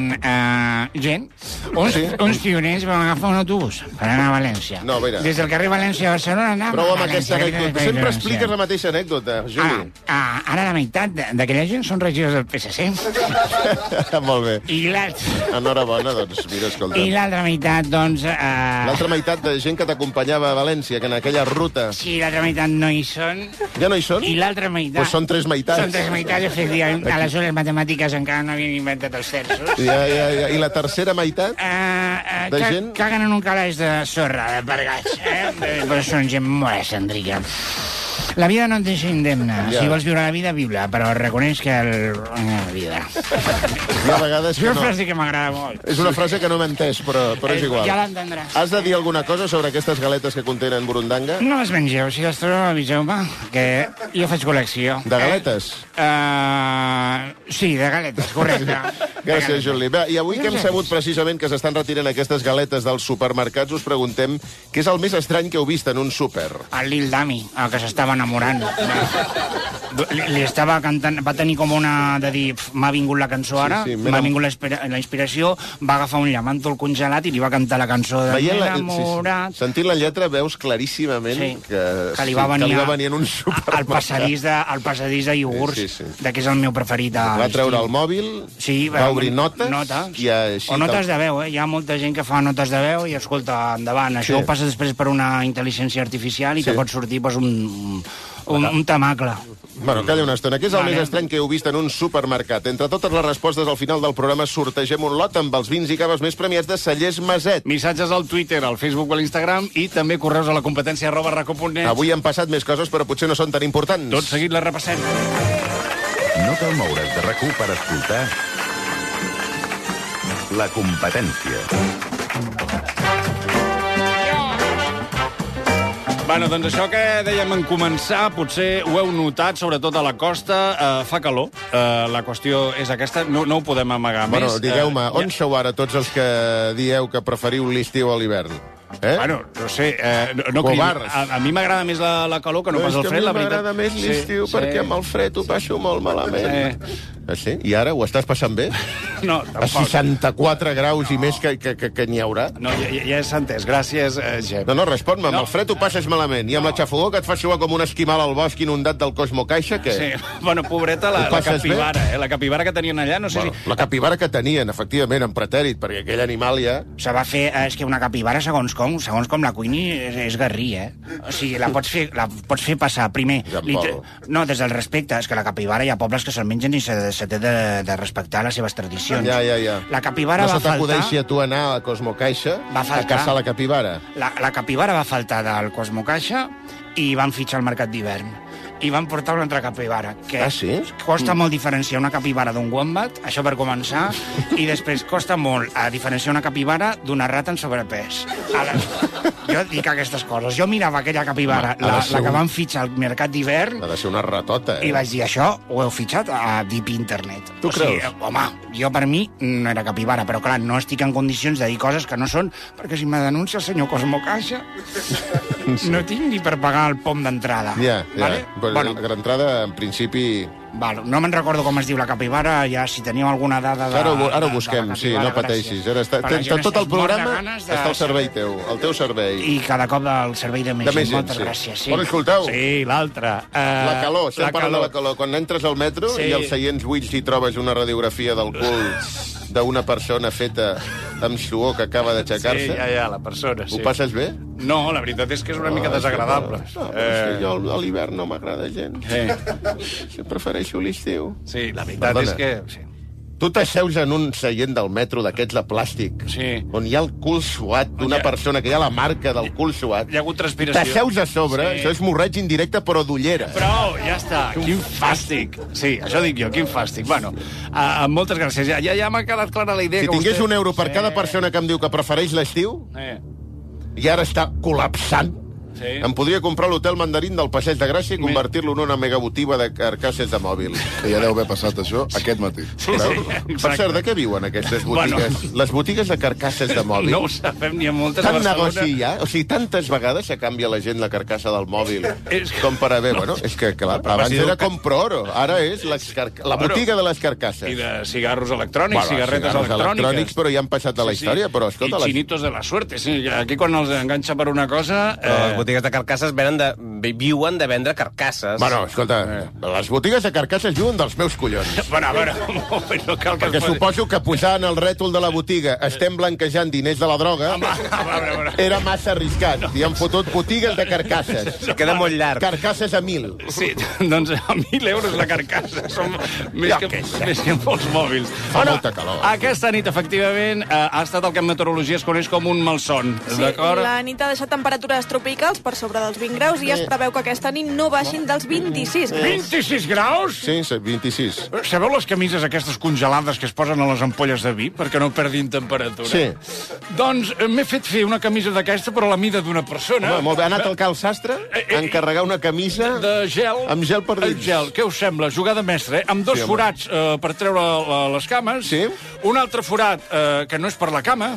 gent, eh, gent, uns, Sí? uns pioners van agafar un autobús per anar a València. No, mira. Des del carrer València a Barcelona anàvem Prou a amb aquesta València. anècdota. Sempre expliques la mateixa anècdota, Juli. Ah, ah, ara la meitat de- d'aquella gent són regidors del P S C. Molt bé. I l'altra... Enhorabona, doncs, mira, escolta. I l'altra meitat, doncs... Eh... L'altra meitat de gent que t'acompanyava a València, que en aquella ruta... Sí, l'altra meitat no hi són. Ja no hi són? I l'altra meitat... Pues són tres meitats. Són tres meitats, efectivament. Aleshores, les matemàtiques encara no havien inventat els terços. Ja, ja, ja. I la tercera meitat? Uh, uh, De ca gent? Caguen en un calaix de sorra, de pergats, eh? Però són gent molt excèntrica. La vida no et deixa indemne. Ja. Si vols viure la vida, viu-la, però reconeix que el... la vida... Hi ha vegades És que una no. frase que m'agrada molt. És una frase que no m'he entès, però, però és igual. Ja l'entendràs. Has de dir alguna cosa sobre aquestes galetes que contenen burundanga? No les mengeu, si les trobeu, aviseu-me, que jo faig col·lecció. De galetes? Eh? Uh, sí, de galetes, correcte. Gràcies, Juli. Bé, i avui que hem sabut precisament que s'estan retirant aquestes galetes dels supermercats, us preguntem què és el més estrany que heu vist en un súper. El Lil Dami, el que s'estava enamorant. Li, li estava cantant, va tenir com una de dir, m'ha vingut la cançó ara, Sí, sí, m'ha vingut la, inspira- la inspiració, va agafar un llamàntol congelat i li va cantar la cançó de Veient la, sí, Enamorat. sí. Sentint la lletra veus claríssimament Sí. que, Que li va venir, que li va a- venir en un supermercat. al passadís de, al passadís de iogurts, Sí, sí, sí. de que és el meu preferit. A Va treure l'estiu. el mòbil, Sí, va obrir notes, notes. i així... O notes que- de veu, eh? Hi ha molta gent que fa notes de veu i, escolta, endavant. Això Sí. ho passa després per una intel·ligència artificial i Sí. que pot sortir pues, un, un, un tamacle. Bueno, calla una estona. Què és el Vale. més estrany que heu vist en un supermercat? Entre totes les respostes, al final del programa sortegem un lot amb els vins i caves més premiats de Cellers Maset. Missatges al Twitter, al Facebook o a l'Instagram i també correus a la competència arroba raco punt net. Avui han passat més coses, però potser no són tan importants. Tot seguit la repassem. No cal moure's de rac u per escoltar la competència. Bueno, doncs això que dèiem en començar, potser ho heu notat, sobretot a la costa, eh, fa calor. Eh, la qüestió és aquesta, no, no ho podem amagar Bueno, més. digueu-me, Eh, on sou ara tots els que dieu que preferiu l'estiu a l'hivern? Eh? Bueno, no sé, eh, no, no Covards. a, a mi m'agrada més la, la calor que no, pas el fred, la veritat. M'agrada més l'estiu, Sí, perquè sí. amb el fred ho passo molt malament. Sí. Ah, sí? I ara ho estàs passant bé? No, A tampoc. seixanta-quatre graus i més que, que, que, que n'hi haurà? No, ja, ja, ja s'ha entès. Gràcies, eh, Gep. No, no, respon-me. Amb No. el fred ho passes malament. I amb la xafogó que et fa suar com un esquimal al bosc inundat del Cosmo Caixa, què? Sí. Bueno, pobreta, Ho la, la passes capibara, eh? La capibara que tenien allà, no sé Bueno, si... la capibara que tenien, efectivament, en pretèrit, perquè aquell animal ja... Se va fer, eh, és que una capibara, segons com, segons com la cuini, és, és garrí, eh? O sigui, la pots fer, la pots fer passar, primer... Jean li Paul. No, des del respecte, és que la capibara hi ha pobles que se'l mengen i se, se té de, de respectar les seves tradicions. Ja, ja, ja. La capibara no va se t'acudeixi faltar... a tu anar a Cosmo Caixa Va a faltar. caçar la capibara. La, la capibara va faltar del Cosmo Caixa i van fitxar al mercat d'hivern. I van portar una altra capibara. Que Ah, sí? Costa molt diferenciar una capibara d'un wombat, això per començar, i després costa molt a diferenciar una capibara d'una rata en sobrepès. Ara, jo dic aquestes coses. Jo mirava aquella capibara, Home, ha de la, ser la que un- van fitxar al mercat d'hivern, Ha de ser una ratota, eh? i vaig dir, això ho heu fitxat a Deep Internet. Tu o sigui, creus? home, jo per mi no era capibara, però clar, no estic en condicions de dir coses que no són, perquè si me denuncia el senyor Cosmo Caixa, no tinc ni per pagar el pom d'entrada. Ja, ja. Vale? Pues Bueno, la entrada, en principi... Val, no me'n recordo com es diu la capibara, ja si teniu alguna dada de... Ara ho, ara ho de- busquem, de la sí, capibara, no pateixis. Ara està, Per la ten, gent tot el es mor de programa ganes de està al servei teu, al teu servei. I cada cop del servei de més, De més gent. gent, Moltes sí. gràcies, sí. Bueno, escolteu. Sí, l'altra. Uh, La calor, estem parlant de la calor. Quan entres al metro Sí. i als seients buits hi trobes una radiografia del cul d'una persona feta amb suor que acaba d'aixecar-se. Sí, ja, ja, la persona, sí. Ho passes bé? No, la veritat és que és una mica Ah, desagradable. No, però és que jo a l'hivern no m'agrada gens. Sí. Sí, prefereixo l'estiu. Sí, la veritat Perdona. és que... Sí. Tu t'asseus en un seient del metro d'aquests de plàstic, Sí. on hi ha el cul suat d'una Ja. persona, que hi ha la marca del cul suat. Hi ha hagut transpiració. T'asseus a sobre, Sí. això és morreig indirecte, però d'ullera. Prou, ja està. Quin fàstic. Sí, això dic jo, quin fàstic. Bueno, uh, moltes gràcies. Ja, ja, ja m'ha quedat clara la idea Si que tingués vostè... un euro per Sí. cada persona que em diu que prefereix l'estiu, Eh. i ara està col·lapsant, sí. em podria comprar l'hotel Mandarín del Passeig de Gràcia i convertir-lo en una megabotiga de carcasses de mòbil. Que ja deu haver passat això aquest matí. Sí, sí, per cert, de què viuen aquestes botigues? Bueno. Les botigues de carcasses de mòbil. No ho sabem, n'hi ha moltes Tant a Barcelona. negoci hi ha? O sigui, tantes vegades se canvia la gent la carcassa del mòbil com per haver... Bueno, és que, clar, abans era compro oro, ara és la, la botiga de les carcasses. I de cigarros electrònics, bueno, cigarretes electròniques. electrònics, però ja han passat de la història, però escolta... I chinitos de la suerte, sí. Aquí quan els enganxa per una cosa... Eh... Les botigues de carcasses venen de... viuen de vendre carcasses. Bueno, escolta, eh. les botigues de carcasses viuen dels meus collons. Bueno, a veure, no cal que... Perquè es... suposo que posant el rètol de la botiga estem blanquejant diners de la droga era massa arriscat. I han fotut botigues de carcasses. Se queda molt llarg. Carcasses a mil. Sí, doncs a mil euros la carcassa. Som més, que, que més que molts mòbils. Fa bueno, molta calor. Aquesta nit, efectivament, ha estat el que en meteorologia es coneix com un malson. Sí, la nit ha deixat temperatures tropicals per sobre dels vint graus i es preveu que aquesta nit no baixin dels vint-i-sis graus. vint-i-sis graus? Sí, vint-i-sis. Sabeu les camises aquestes congelades que es posen a les ampolles de vi perquè no perdin temperatura? Sí. Doncs m'he fet fer una camisa d'aquesta però a la mida d'una persona. Home, molt bé. Ha anat al Cal Sastre a encarregar una camisa de gel, amb gel per dins. Gel. Què us sembla? Jugada mestra, eh? Amb dos sí, forats eh, per treure la, les cames, sí. Un altre forat eh, que no és per la cama,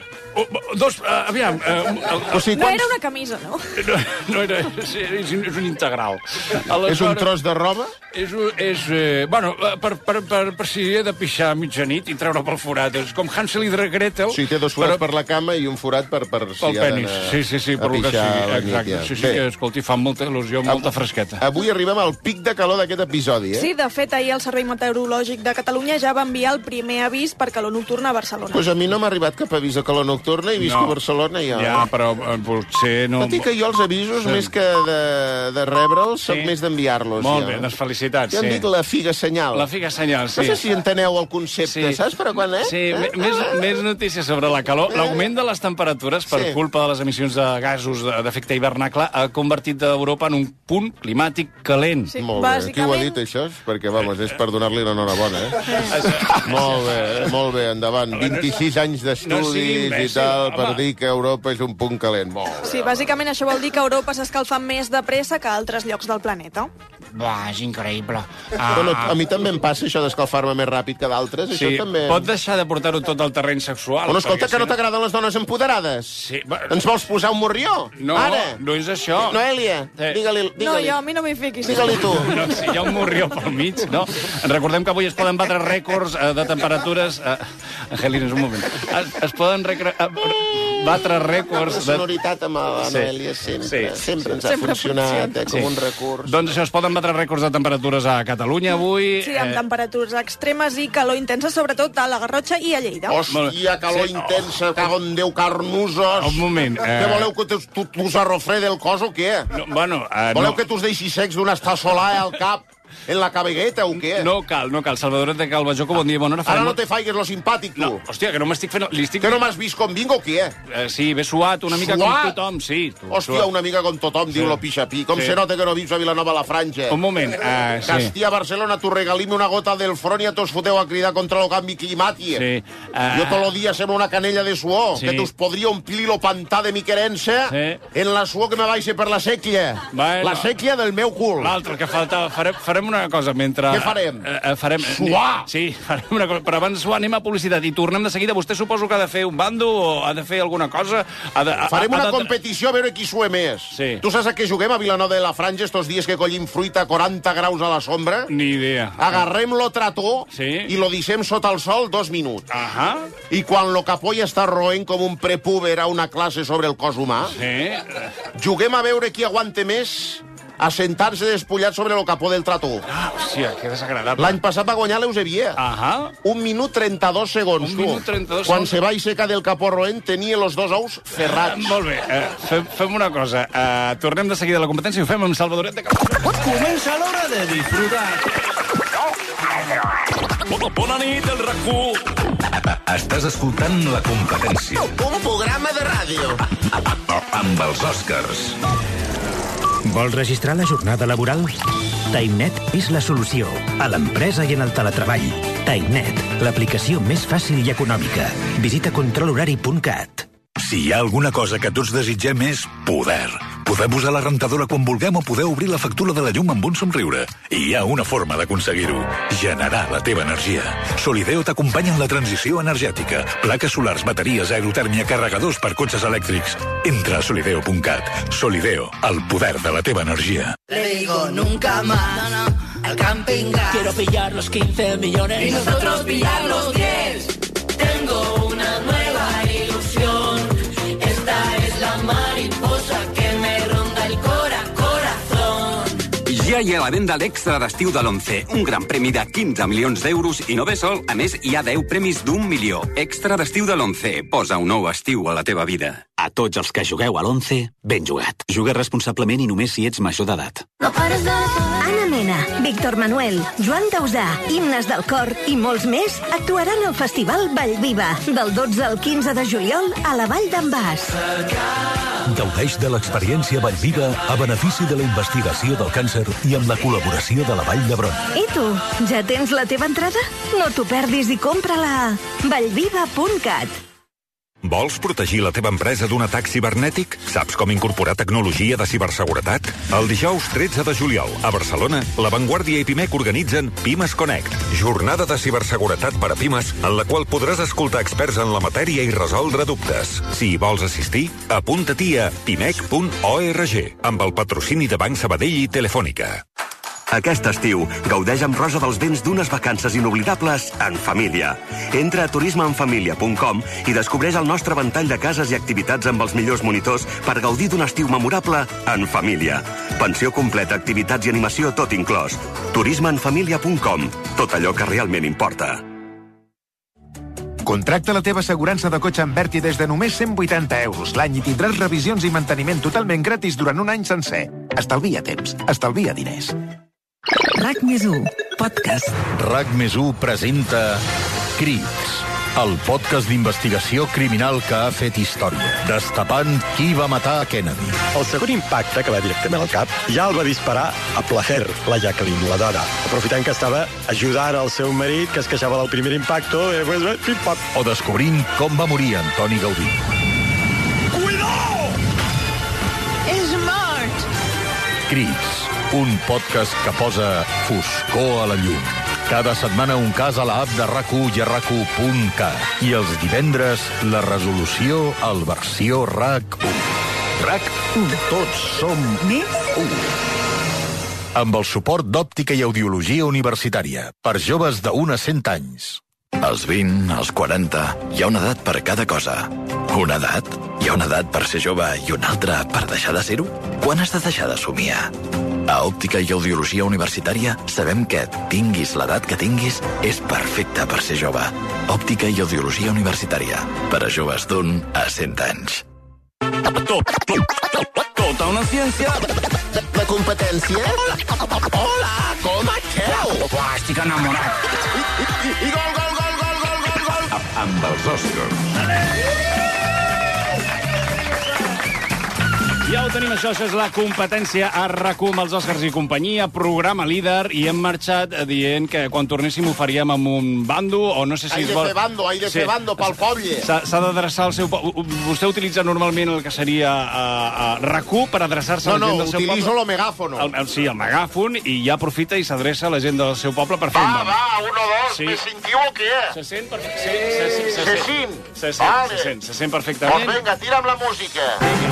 dos, uh, aviam... Uh, o sigui, no quants... era una camisa, no? No, no era... És, és un integral. Aleshores, és un tros de roba? És... és eh, bueno, per, per, per, per si he de pixar a mitjanit i treure pel forat. És com Hansel i Gretel... Sí, té dos forats però... per la cama i un forat per, per si pel penis. Sí, sí, sí, per que sigui. Exacte. Sí, sí, que, escolti, fa molta il·lusió, molta fresqueta. Avui arribem al pic de calor d'aquest episodi, eh? Sí, de fet, ahir el Servei Meteorològic de Catalunya ja va enviar el primer avís per calor nocturna a Barcelona. Doncs pues a mi no m'ha arribat cap avís de calor nocturna i visc no. a Barcelona ja. Ja, però eh, potser no... Tot i que jo els avisos, sí. més que de, de rebre'ls, sí. soc més d'enviar-los. Molt ja. bé, doncs felicitats. Jo sí. em dic la figa senyal. La figa senyal, sí. No sé si enteneu el concepte, sí. saps per quan, eh? Sí, eh? més, més notícies sobre la calor. Eh? L'augment de les temperatures per sí. culpa de les emissions de gasos d'efecte hivernacle ha convertit Europa en un punt climàtic calent. Sí, molt bé. Bàsicament... Qui ho ha dit, això? Perquè, vamos, és per donar-li l'enhorabona, eh? molt bé, molt bé, endavant. vint-i-sis anys d'estudis no i tal, per dir que Europa és un punt calent. Molt sí, bàsicament això vol dir que Europa s'escalfa més de pressa que altres llocs del planeta. Va, és increïble. Ah. Bueno, a mi també em passa això d'escalfar-me més ràpid que d'altres. Sí, això també... pot deixar de portar-ho tot al terreny sexual. Bueno, escolta, que si no t'agraden les dones empoderades? Sí. Va... Ens vols posar un morrió? No, Ara? no és això. Noèlia, eh. digue-li... Digue no, jo, a mi no m'hi fiquis. Digue-li tu. No, si hi ha un morrió pel mig, no? Recordem que avui es poden batre rècords eh, de temperatures... Eh, Angelina, un moment. Es, es poden recre... eh, batre rècords... La sonoritat amb la sí. Noèlia sempre, sí. sempre ens ha sempre funcionat, eh, com sí. un recurs. Doncs això, es poden batre rècords de temperatures a Catalunya avui. Sí, amb eh... temperatures extremes i calor intensa, sobretot a la Garrotxa i a Lleida. Hòstia, calor sí. intensa, cago en Déu, carnusos. Un moment. Eh... Què voleu, que t'us arrofrede el cos o què? No, bueno, eh, voleu no. que t'us deixi secs d'una estasolà al cap? En la cabegueta o què? No cal, no cal. Salvadoret de Calvajó, bon dia, bona hora. Ara no te faigues lo simpàtic, tu. No, hòstia, que no m'estic fent... Estic... Que no m'has vist com vinc o què? Eh, sí, ve suat, una mica suat? Com tothom, sí. Tu, hòstia, suat. una mica com tothom, sí. diu lo pixapí. Com sí. se nota que no vius a Vilanova la Franja. Un moment, uh, sí. Castilla, Barcelona, tu regalime una gota del front i a tos foteu a cridar contra el canvi climàtic. Sí. Uh... Jo tot el dia sembla una canella de suor, sí. que t'us podria omplir lo pantà de mi querença sí. en la suor que me baixe per la sèquia. Bueno. La sèquia del meu cul. L'altre que faltava. Farem, farem una cosa, mentre... Què farem? Eh, farem... Suar! Sí, farem una cosa. Però abans de suar anem a publicitat i tornem de seguida. Vostè suposo que ha de fer un bando o ha de fer alguna cosa? Ha de, ha, farem ha, una ha de... competició a veure qui sue més. Sí. Tu saps a què juguem a Vilanova de la Franja estos dies que collim fruita a quaranta graus a la sombra? Ni idea. Agarrem lo trató sí. i lo deixem sota el sol dos minuts. Ahà. I quan lo capoll està roent com un prepúber a una classe sobre el cos humà, sí. juguem a veure qui aguante més assentar-se despullat sobre el capó del trató. Ah, hòstia, que desagradable. L'any passat va guanyar l'Eusebier. Ahà. Un minut trenta-dos segons, Un tu. minut trenta-dos Quan segons. se va aixecar del capó roent, tenia els dos ous ferrats. Uh, molt bé, uh, fem, fem una cosa. Uh, tornem de seguida a la competència i ho fem amb Salvadoret de Calvajó. Comença l'hora de disfrutar. Bona nit, el R A C u. Estàs escoltant la competència. Un programa de ràdio. Amb els Oscars. Vols registrar la jornada laboral? TimeNet és la solució a l'empresa i en el teletreball. TimeNet, l'aplicació més fàcil i econòmica. Visita control horari punt cat. Si hi ha alguna cosa que tots desitgem és poder. Poder Podem usar la rentadora quan vulguem o podeu obrir la factura de la llum amb un somriure. I hi ha una forma d'aconseguir-ho. Generar la teva energia. Solideo t'acompanya en la transició energètica. Plaques solars, bateries, aerotèrmia, carregadors per cotxes elèctrics. Entra a solideo punt cat. Solideo, el poder de la teva energia. Le digo nunca más al camping gas. Quiero pillar los quince millones y nosotros pillar los diez. Tengo una nueva ilusión. Esta es la mariposa que me ronda el cora, corazón. Ja hi ha la venda l'extra d'estiu de l'Once. Un gran premi de quinze milions d'euros i no ve sol. A més, hi ha deu premis d'un milió. Extra d'estiu de l'Once. Posa un nou estiu a la teva vida. A tots els que jugueu a l'Once, ben jugat. Juga responsablement i només si ets major d'edat. No pares de... Anna Mena, Víctor Manuel, Joan Dausà, Himnes del Cor i molts més actuaran al Festival Vallviva del dotze al quinze de juliol a la Vall d'en Bas. Gaudeix de l'experiència Vallviva a benefici de la investigació del càncer i amb la col·laboració de la Vall d'Hebron. I tu, ja tens la teva entrada? No t'ho perdis i compra-la a vallviva punt cat. Vols protegir la teva empresa d'un atac cibernètic? Saps com incorporar tecnologia de ciberseguretat? El dijous tretze de juliol, a Barcelona, La Vanguardia i Pimec organitzen Pimes Connect, jornada de ciberseguretat per a pimes, en la qual podràs escoltar experts en la matèria i resoldre dubtes. Si hi vols assistir, apunta-t'hi a pimec punt org, amb el patrocini de Banc Sabadell i Telefònica. Aquest estiu, gaudeix amb Rosa dels Vents d'unes vacances inoblidables en família. Entra a turisme en família punt com i descobreix el nostre ventall de cases i activitats amb els millors monitors per gaudir d'un estiu memorable en família. Pensió completa, activitats i animació tot inclòs. turisme en família punt com. Tot allò que realment importa. Contracta la teva assegurança de cotxe amb Berti des de només cent vuitanta euros l'any i tindràs revisions i manteniment totalment gratis durant un any sencer. Estalvia temps, estalvia diners. RAC més u, podcast. RAC més u presenta Crits, el podcast d'investigació criminal que ha fet història, destapant qui va matar a Kennedy. El segon impacte, que va directament al cap, ja el va disparar a placer, la Jacqueline, la dona, aprofitant que estava ajudant al seu marit, que es queixava del primer impacto, i pues, pim-pam. O descobrint com va morir Antoni Gaudí. Cuidao! És mort! Crits, un podcast que posa foscor a la llum. Cada setmana un cas a la app de RAC u i a rac u punt cat. I els divendres, la resolució al versió RAC u. RAC u. Tots som més u. Amb el suport d'òptica i audiologia universitària. Per joves de un a cent anys. Als vint, als quaranta, hi ha una edat per cada cosa. Una edat? Hi ha una edat per ser jove i una altra per deixar de ser-ho? Quan has de deixar de somiar? A Òptica i Audiologia Universitària sabem que, tinguis l'edat que tinguis, és perfecte per ser jove. Òptica i Audiologia Universitària. Per a joves d'un a cent anys. Tota una ciència. La competència? Hola, com esteu? Estic enamorat. I gol, gol, gol, gol, gol, gol, gol. Amb els Oscars. Ja ho tenim, això, això és la competència a RAC u amb els Oscars i companyia, programa líder, i hem marxat dient que quan tornéssim ho faríem amb un bando, o no sé si... Hay de fer bando, hay de fer bando pel poble. S'ha d'adreçar al seu poble. Vostè utilitza normalment el que seria a RAC u per adreçar-se a la gent del seu poble? No, no, utilitzo el megàfono. Sí, el megàfon, i ja aprofita i s'adreça a la gent del seu poble per fer un bando. Va, va, uno, dos, me sentiu o què? Se sent perfectament. Se sent. Se sent, se sent perfectament. Doncs vinga, tira amb la música.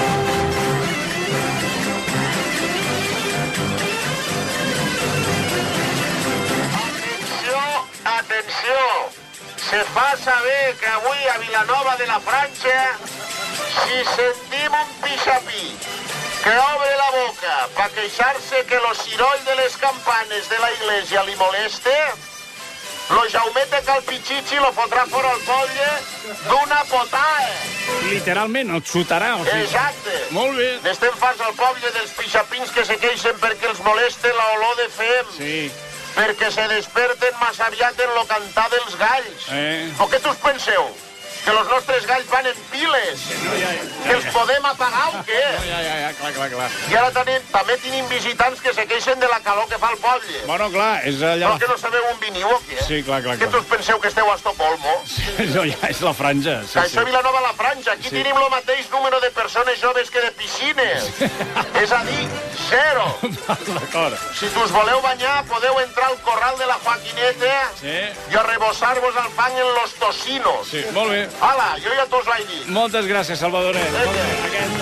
Atenció, se fa saber que avui a Vilanova de la França, si sentim un pixapí que obre la boca per queixar-se que lo ciroll de les campanes de la iglesia li moleste, lo Jaumete Calpichichi lo fotrà fora al poble d'una potada. Literalment, el xutarà. O sigui. Exacte. Molt bé. N'estem farts al poble dels pixapins que se queixen perquè els moleste l'olor de fem. Sí. Perquè se desperten massa aviat en lo cantar dels galls. Eh. O què tu us penseu? que los nostres galls van en piles. No, ja, ja, que els podem apagar o què? No, ja, ja, ja, clar, clar, clar. I ara tenim, també tenim visitants que se queixen de la calor que fa el poble. Bueno, clar, és allà... Però que no sabeu on veniu o què? Sí, clar, clar, Que clar. tots penseu que esteu a Estocolmo? No, ja, és la franja. Sí, Que això a sí. Vilanova la Franja. Aquí Sí. tenim el mateix número de persones joves que de piscines. És a dir, zero. D'acord. Si us voleu banyar, podeu entrar al corral de la Joaquineta Sí. i arrebossar-vos al fang en los tocinos. Sí, molt bé. Hala, jo ja t'os l'he dit. Moltes gràcies, Salvadoret. Molt bé. Aquest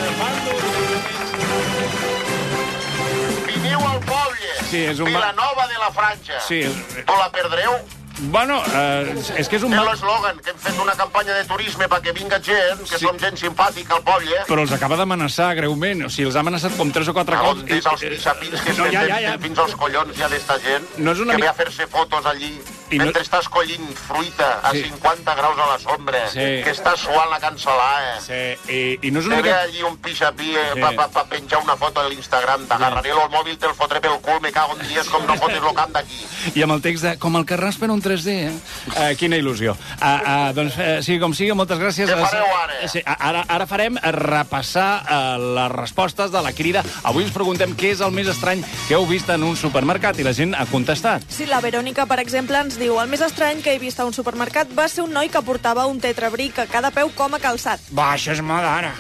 Veniu al poble, Sí, és un ma- Vilanova de la Franja. Sí. No la perdreu? Bueno, eh, és que és un... Té ma- l'eslògan, que hem fet una campanya de turisme perquè vinga gent, que Sí. som gent simpàtica al poble. Però els acaba d'amenaçar greument. O sigui, els ha amenaçat com tres o quatre cops. On és els pixapins que No, estem ja, ja, ja. fins als collons ja d'esta gent, No és una que ve mica- a fer-se fotos allí, I no- mentre estàs collint fruita a Sí. cinquanta graus a la sombra, Sí. que estàs suant la cansalada. Sí, i, i no és una Te ve mica... allí un pixapí eh, Sí. pa, pa, pa penjar una foto a l'Instagram, t'agarraré el mòbil, te'l fotré pel cul, me cago en dies com no fotis lo camp d'aquí. I amb el text de com el Carràs per un tres D, eh? Uh, quina il·lusió. Uh, uh, doncs, uh, sigui com sigui, moltes gràcies. Què fareu ara? Sí, ara, ara farem repassar uh, les respostes de la crida. Avui us preguntem què és el més estrany que heu vist en un supermercat i la gent ha contestat. Sí, la Verònica, per exemple, ens diu el més estrany que he vist a un supermercat va ser un noi que portava un tetrabric a cada peu com a calçat. Va, això és moda, ara.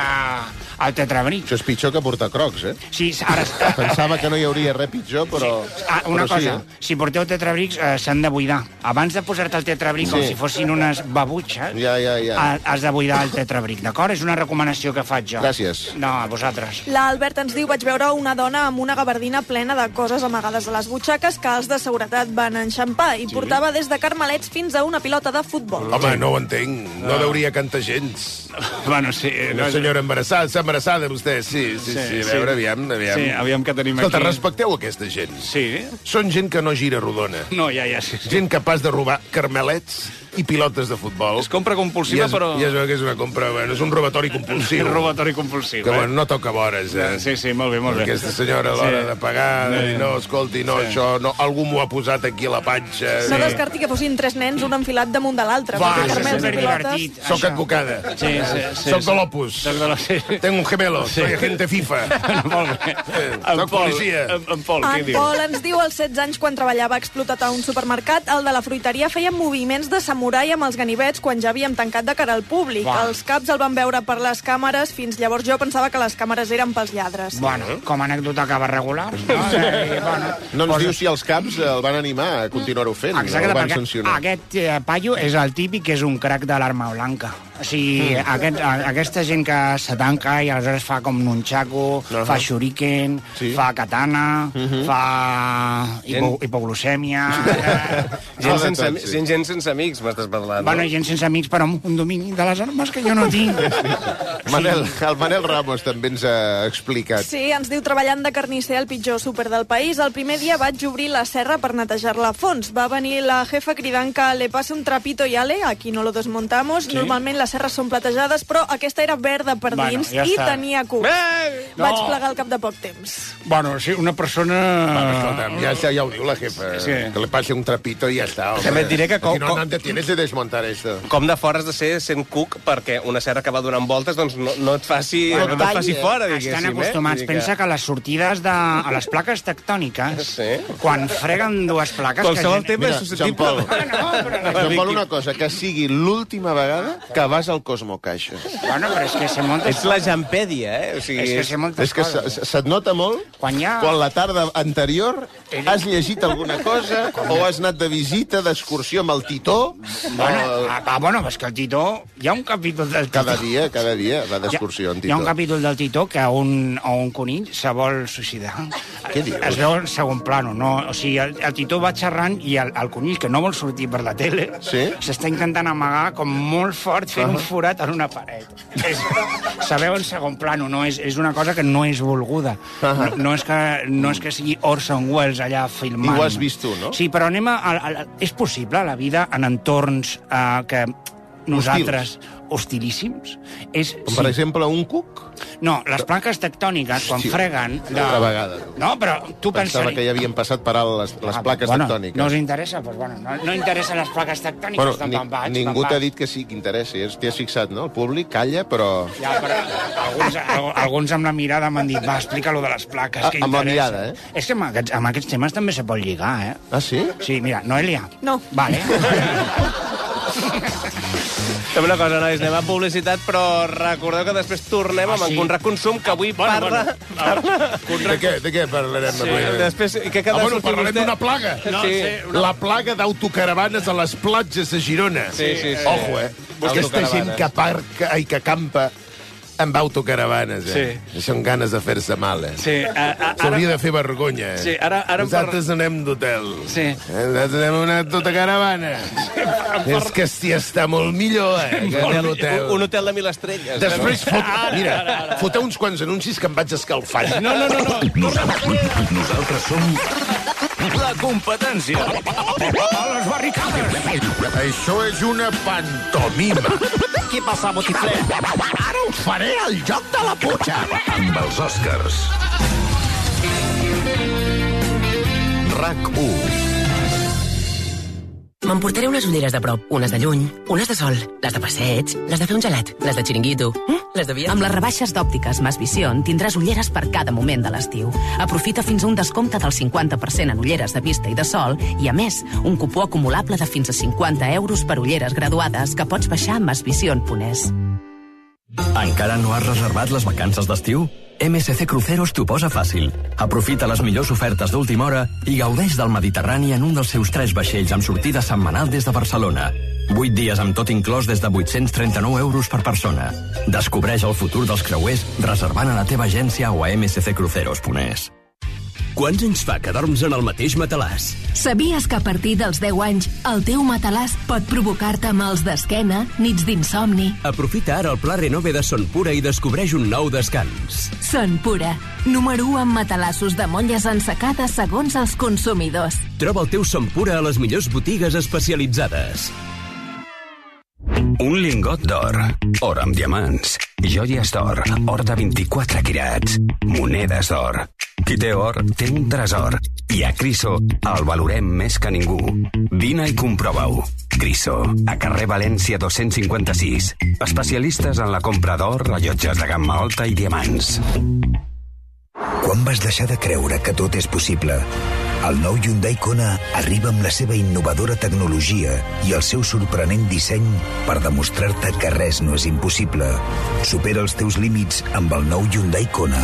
Uh, el tetrabric. Això és pitjor que portar crocs, eh? Sí, ara... Pensava que no hi hauria res pitjor, però... Ah, una però sí, cosa, eh? si porteu tetrabrics eh, s'han de buidar. Abans de posar-te el tetrabric com Sí. si fossin unes babutxes, Ja, ja, ja. ha- has de buidar el tetrabric, d'acord? És una recomanació que faig jo. Gràcies. No, a vosaltres. L'Albert ens diu, vaig veure una dona amb una gabardina plena de coses amagades a les butxaques que els de seguretat van enxampar i portava des de carmelets fins a una pilota de futbol. Home, no ho entenc. No deuria cantar gens. Bueno, sí. Una senyora embarassada, està embarassada, vostè? Sí, sí, sí. A veure, aviam, aviam. Sí, aviam que tenim Escolta, aquí. respecteu aquesta gent. Sí. Són gent que no gira rodona. No, ja, ja, sí. sí. Gent capaç de robar carmelets i pilotes de futbol. És compra compulsiva, I és, però... I és, que és una compra... Bueno, és un robatori compulsiu. Un robatori compulsiu, Que, eh? bueno, no toca vores, eh? Sí, sí, molt bé, molt bé. Aquesta senyora, a l'hora Sí. de pagar, de Sí. dir, no, escolti, no, Sí. això, no, algú m'ho ha posat aquí a la panxa. No descarti que fossin tres nens, un enfilat damunt de l'altre. Va, perquè sí, carmels sí, i pilotes... Soc advocada. Sí, sí, sí, Soc sí. de l'Opus. Soc de l'Opus, sí. Tengo un gemelo. Sí. Soy agente FIFA. Molt bé. Eh, En soc Pol, policia. en, en Pol, què En diu? Pol ens diu als setze anys, quan treballava explotat a un supermercat, el de la fruiteria feia moviments de samurai amb els ganivets quan ja havíem tancat de cara al públic. Buah. Els caps el van veure per les càmeres, fins llavors jo pensava que les càmeres eren pels lladres. Bueno, com a anècdota que va regular. No, eh, bueno, No ens posa- diu si els caps el van animar a continuar-ho fent, Exacte, no el van perquè sancionar. aquest eh, paio és el típic que és un crac de l'arma blanca. O sigui, Mm. aquest, a, aquesta gent que se tanca i aleshores fa com nunchaku, Ahà. fa shuriken, Sí. fa katana, Mhm. fa hipo, hipoglucèmia... Gent sense, ami- gent, gent sense amics, m'estàs parlant, Bueno, no? gent sense amics, però amb un domini de les armes que jo no tinc. Manel, el Manel Ramos també ens ha explicat. Sí, ens diu, treballant de carnisser al pitjor súper del país, el primer dia vaig obrir la serra per netejar-la a fons. Va venir la jefa cridant que le passe un trapito y ale, aquí no lo desmontamos. Sí. Normalment les serres són platejades, però aquesta era verda per Bueno, dins ja i està. tenia cucs. Eh! Vaig No. plegar al cap de poc temps. Bueno, sí, una persona... Bueno, escolta'm, ja, ja, ja ho diu la jefa. Sí. Que le pase un trapito i ja està. Home. També et diré que com- Aquí no, com- no te tienes de desmontar esto. Com de fora has de ser sent cuc perquè una serra que va donant voltes doncs no, no et faci, Bueno, no et faci fora, diguéssim. Estan acostumats. Eh? Pensa que les sortides de... a les plaques tectòniques, Sí. quan freguen dues plaques... Qualsevol que tema Mira, és susceptible. Jean Paul, No, però no. Jean Paul, una cosa, que sigui l'última vegada que vas al Cosmo Caixa. Bueno, però és que sé moltes Ets la Jampèdia, eh? O sigui, És que sé moltes És que se- coses. se- se't nota molt Quan hi ha... quan la tarda anterior has llegit alguna cosa o has anat de visita, d'excursió amb el Titó. Bueno, o- ah, ah, bueno, és que el Titó... Hi ha un capítol del Titó... Cada dia, cada dia va d'excursió en Hi ha un Titó. capítol del Titó que un, o un conill se vol suïcidar. Què dius? Es veu en segon plano, no? O sigui, el, el Titó va xerrant i el, el conill, que no vol sortir per la tele, Sí? s'està intentant amagar com molt fort fent un forat en una paret. És, se veu en segon plano, no? És, és una cosa que no és volguda. No, no, és que, no és que sigui Orson Welles allà filmant. I ho has vist tu, no? Sí, però anem a... a, a és possible, la vida, en entorns eh, que nosaltres hostilíssims. És, Com, per exemple, un cuc? No, les plaques tectòniques, quan Sí, freguen... De... Altra vegada. No, però tu Pensava pensaries... que ja havien passat per alt les, les Ah, plaques bueno, tectòniques. No us interessa? Doncs, bueno, no, no interessen les plaques tectòniques. Bueno, Doncs ni, me'n vaig, ningú me'n t'ha vaig. dit que sí, que interessi. T'hi has fixat, no? El públic calla, però... Ja, però alguns, al- alguns amb la mirada m'han dit, va, explica-lo de les plaques, Ah, que amb la interessa. mirada, eh? És que amb aquests, amb aquests temes també se pot lligar, eh? Ah, sí? Sí, mira, Noelia. No. Vale. Fem una cosa, nois, anem a publicitat, però recordeu que després tornem Ah, amb sí? en Conrad Consum, que avui Bueno, parla... bueno. parla... De què, de què parlarem Sí, avui? després, què Ah, queda bueno, sortir parlarem vostè? d'una plaga. No, sí. sí, una- La plaga d'autocaravanes a les platges de Girona. Sí, sí, sí. Ojo, eh? Aquesta gent que parca i que campa amb autocaravanes, eh? Sí. Són ganes de fer-se mal, eh? Sí, a- a- ara- S'hauria de fer vergonya, eh? Sí, ara- ara em Nosaltres anem d'hotel. Sí. Eh, Nosaltres anem a una autocaravana. És que s'hi està molt millor, eh, que a l'hotel. Un, un hotel de mil estrelles. Després, fot... Ara, mira, ara, ara. foteu uns quants anuncis que em vaig escalfant. No, no, no, no. Nosaltres som la competència. A les barricades! Això és una pantomima. Què passa, botifler? Ara us faré el joc de la putxa. Amb els Oscars. RAC u. M'emportaré unes ulleres de prop, unes de lluny, unes de sol, les de passeig, les de fer un gelat, les de xiringuito, les de viatge... Amb les rebaixes d'òptiques Mas Vision tindràs ulleres per cada moment de l'estiu. Aprofita fins a un descompte del cinquanta per cent en ulleres de vista i de sol i, a més, un cupó acumulable de fins a cinquanta euros per ulleres graduades que pots baixar a masvision punt es. Encara no has reservat les vacances d'estiu? M S C Cruceros t'ho posa fàcil. Aprofita les millors ofertes d'última hora i gaudeix del Mediterrani en un dels seus tres vaixells amb sortida setmanal des de Barcelona. Vuit dies amb tot inclòs des de vuit-cents trenta-nou euros per persona. Descobreix el futur dels creuers reservant a la teva agència o a m s c cruceros punt es. Quants anys fa que dorms en el mateix matalàs? Sabies que a partir dels deu anys el teu matalàs pot provocar-te mals d'esquena, nits d'insomni? Aprofita ara el Pla Renove de Son Pura i descobreix un nou descans. Son Pura, número u en matalassos de molles ensecades segons els consumidors. Troba el teu Son Pura a les millors botigues especialitzades. Un lingot d'or, or amb diamants, joies d'or, or de vint-i-quatre quirats, monedes d'or. Qui té or, té un tresor. I a Criso el valorem més que ningú. Vine i comprova-ho. Criso, a carrer València dos-cents cinquanta-sis. Especialistes en la compra d'or, rellotges de gamma alta i diamants. Quan vas deixar de creure que tot és possible? El nou Hyundai Kona arriba amb la seva innovadora tecnologia i el seu sorprenent disseny per demostrar-te que res no és impossible. Supera els teus límits amb el nou Hyundai Kona.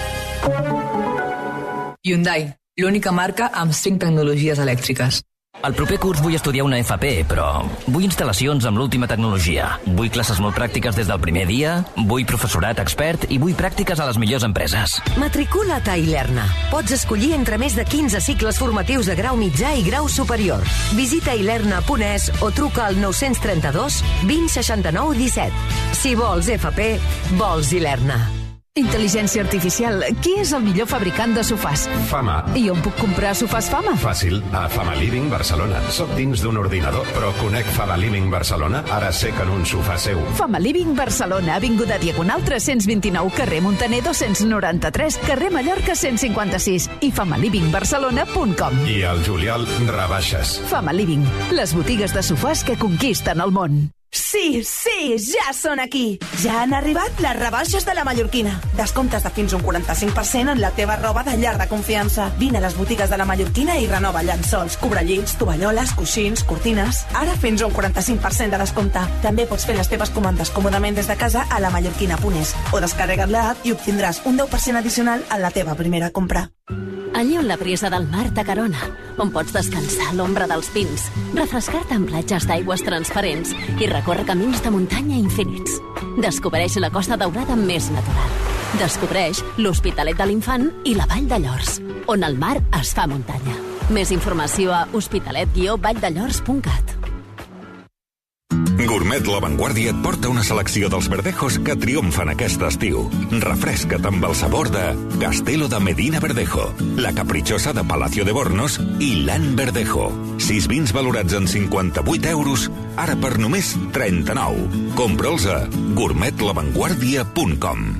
Hyundai, l'única marca amb cinc tecnologies elèctriques. El proper curs vull estudiar una F P, però vull instal·lacions amb l'última tecnologia. Vull classes molt pràctiques des del primer dia, vull professorat expert i vull pràctiques a les millors empreses. Matricula't a Ilerna. Pots escollir entre més de quinze cicles formatius de grau mitjà i grau superior. Visita ilerna punt es o truca al nou tres dos, vint, seixanta-nou, disset. Si vols F P, vols Ilerna. Intel·ligència artificial. Qui és el millor fabricant de sofàs? Fama. I on puc comprar sofàs Fama? Fàcil, a Fama Living Barcelona. Soc dins d'un ordinador, però conec Fama Living Barcelona, ara sé que en un sofà seu. Fama Living Barcelona, avinguda Diagonal tres-cents vint-i-nou, carrer Montaner dos-cents noranta-tres, carrer Mallorca cent cinquanta-sis i fama living barcelona punt com. I al juliol, rebaixes. Fama Living, les botigues de sofàs que conquisten el món. Sí, sí, ja són aquí. Ja han arribat les rebaixes de la Mallorquina. Descomptes de fins un quaranta-cinc per cent en la teva roba de llar de confiança. Vine a les botigues de la Mallorquina i renova llençols, cobrellits, tovalloles, coixins, cortines. Ara fins un quaranta-cinc per cent de descompte. També pots fer les teves comandes còmodament des de casa a la mallorquina punt es o descarrega't l'app i obtindràs un deu per cent addicional en la teva primera compra. Allí on la brisa del mar t'acarona, on pots descansar a l'ombra dels pins, refrescar-te en platges d'aigües transparents i recórrer camins de muntanya infinits. Descobreix la Costa Daurada més natural. Descobreix l'Hospitalet de l'Infant i la Vall de Llors, on el mar es fa muntanya. Més informació a hospitalet guió valldellors punt cat. Gourmet La Vanguardia et porta una selecció dels verdejos que triomfen aquest estiu. Refresca't amb el sabor de Castelo de Medina Verdejo, la Caprichosa de Palacio de Bornos i l'An Verdejo. Sis vins valorats en cinquanta-vuit euros, ara per només trenta-nou. Compra'ls a gourmet la vanguardia punt com.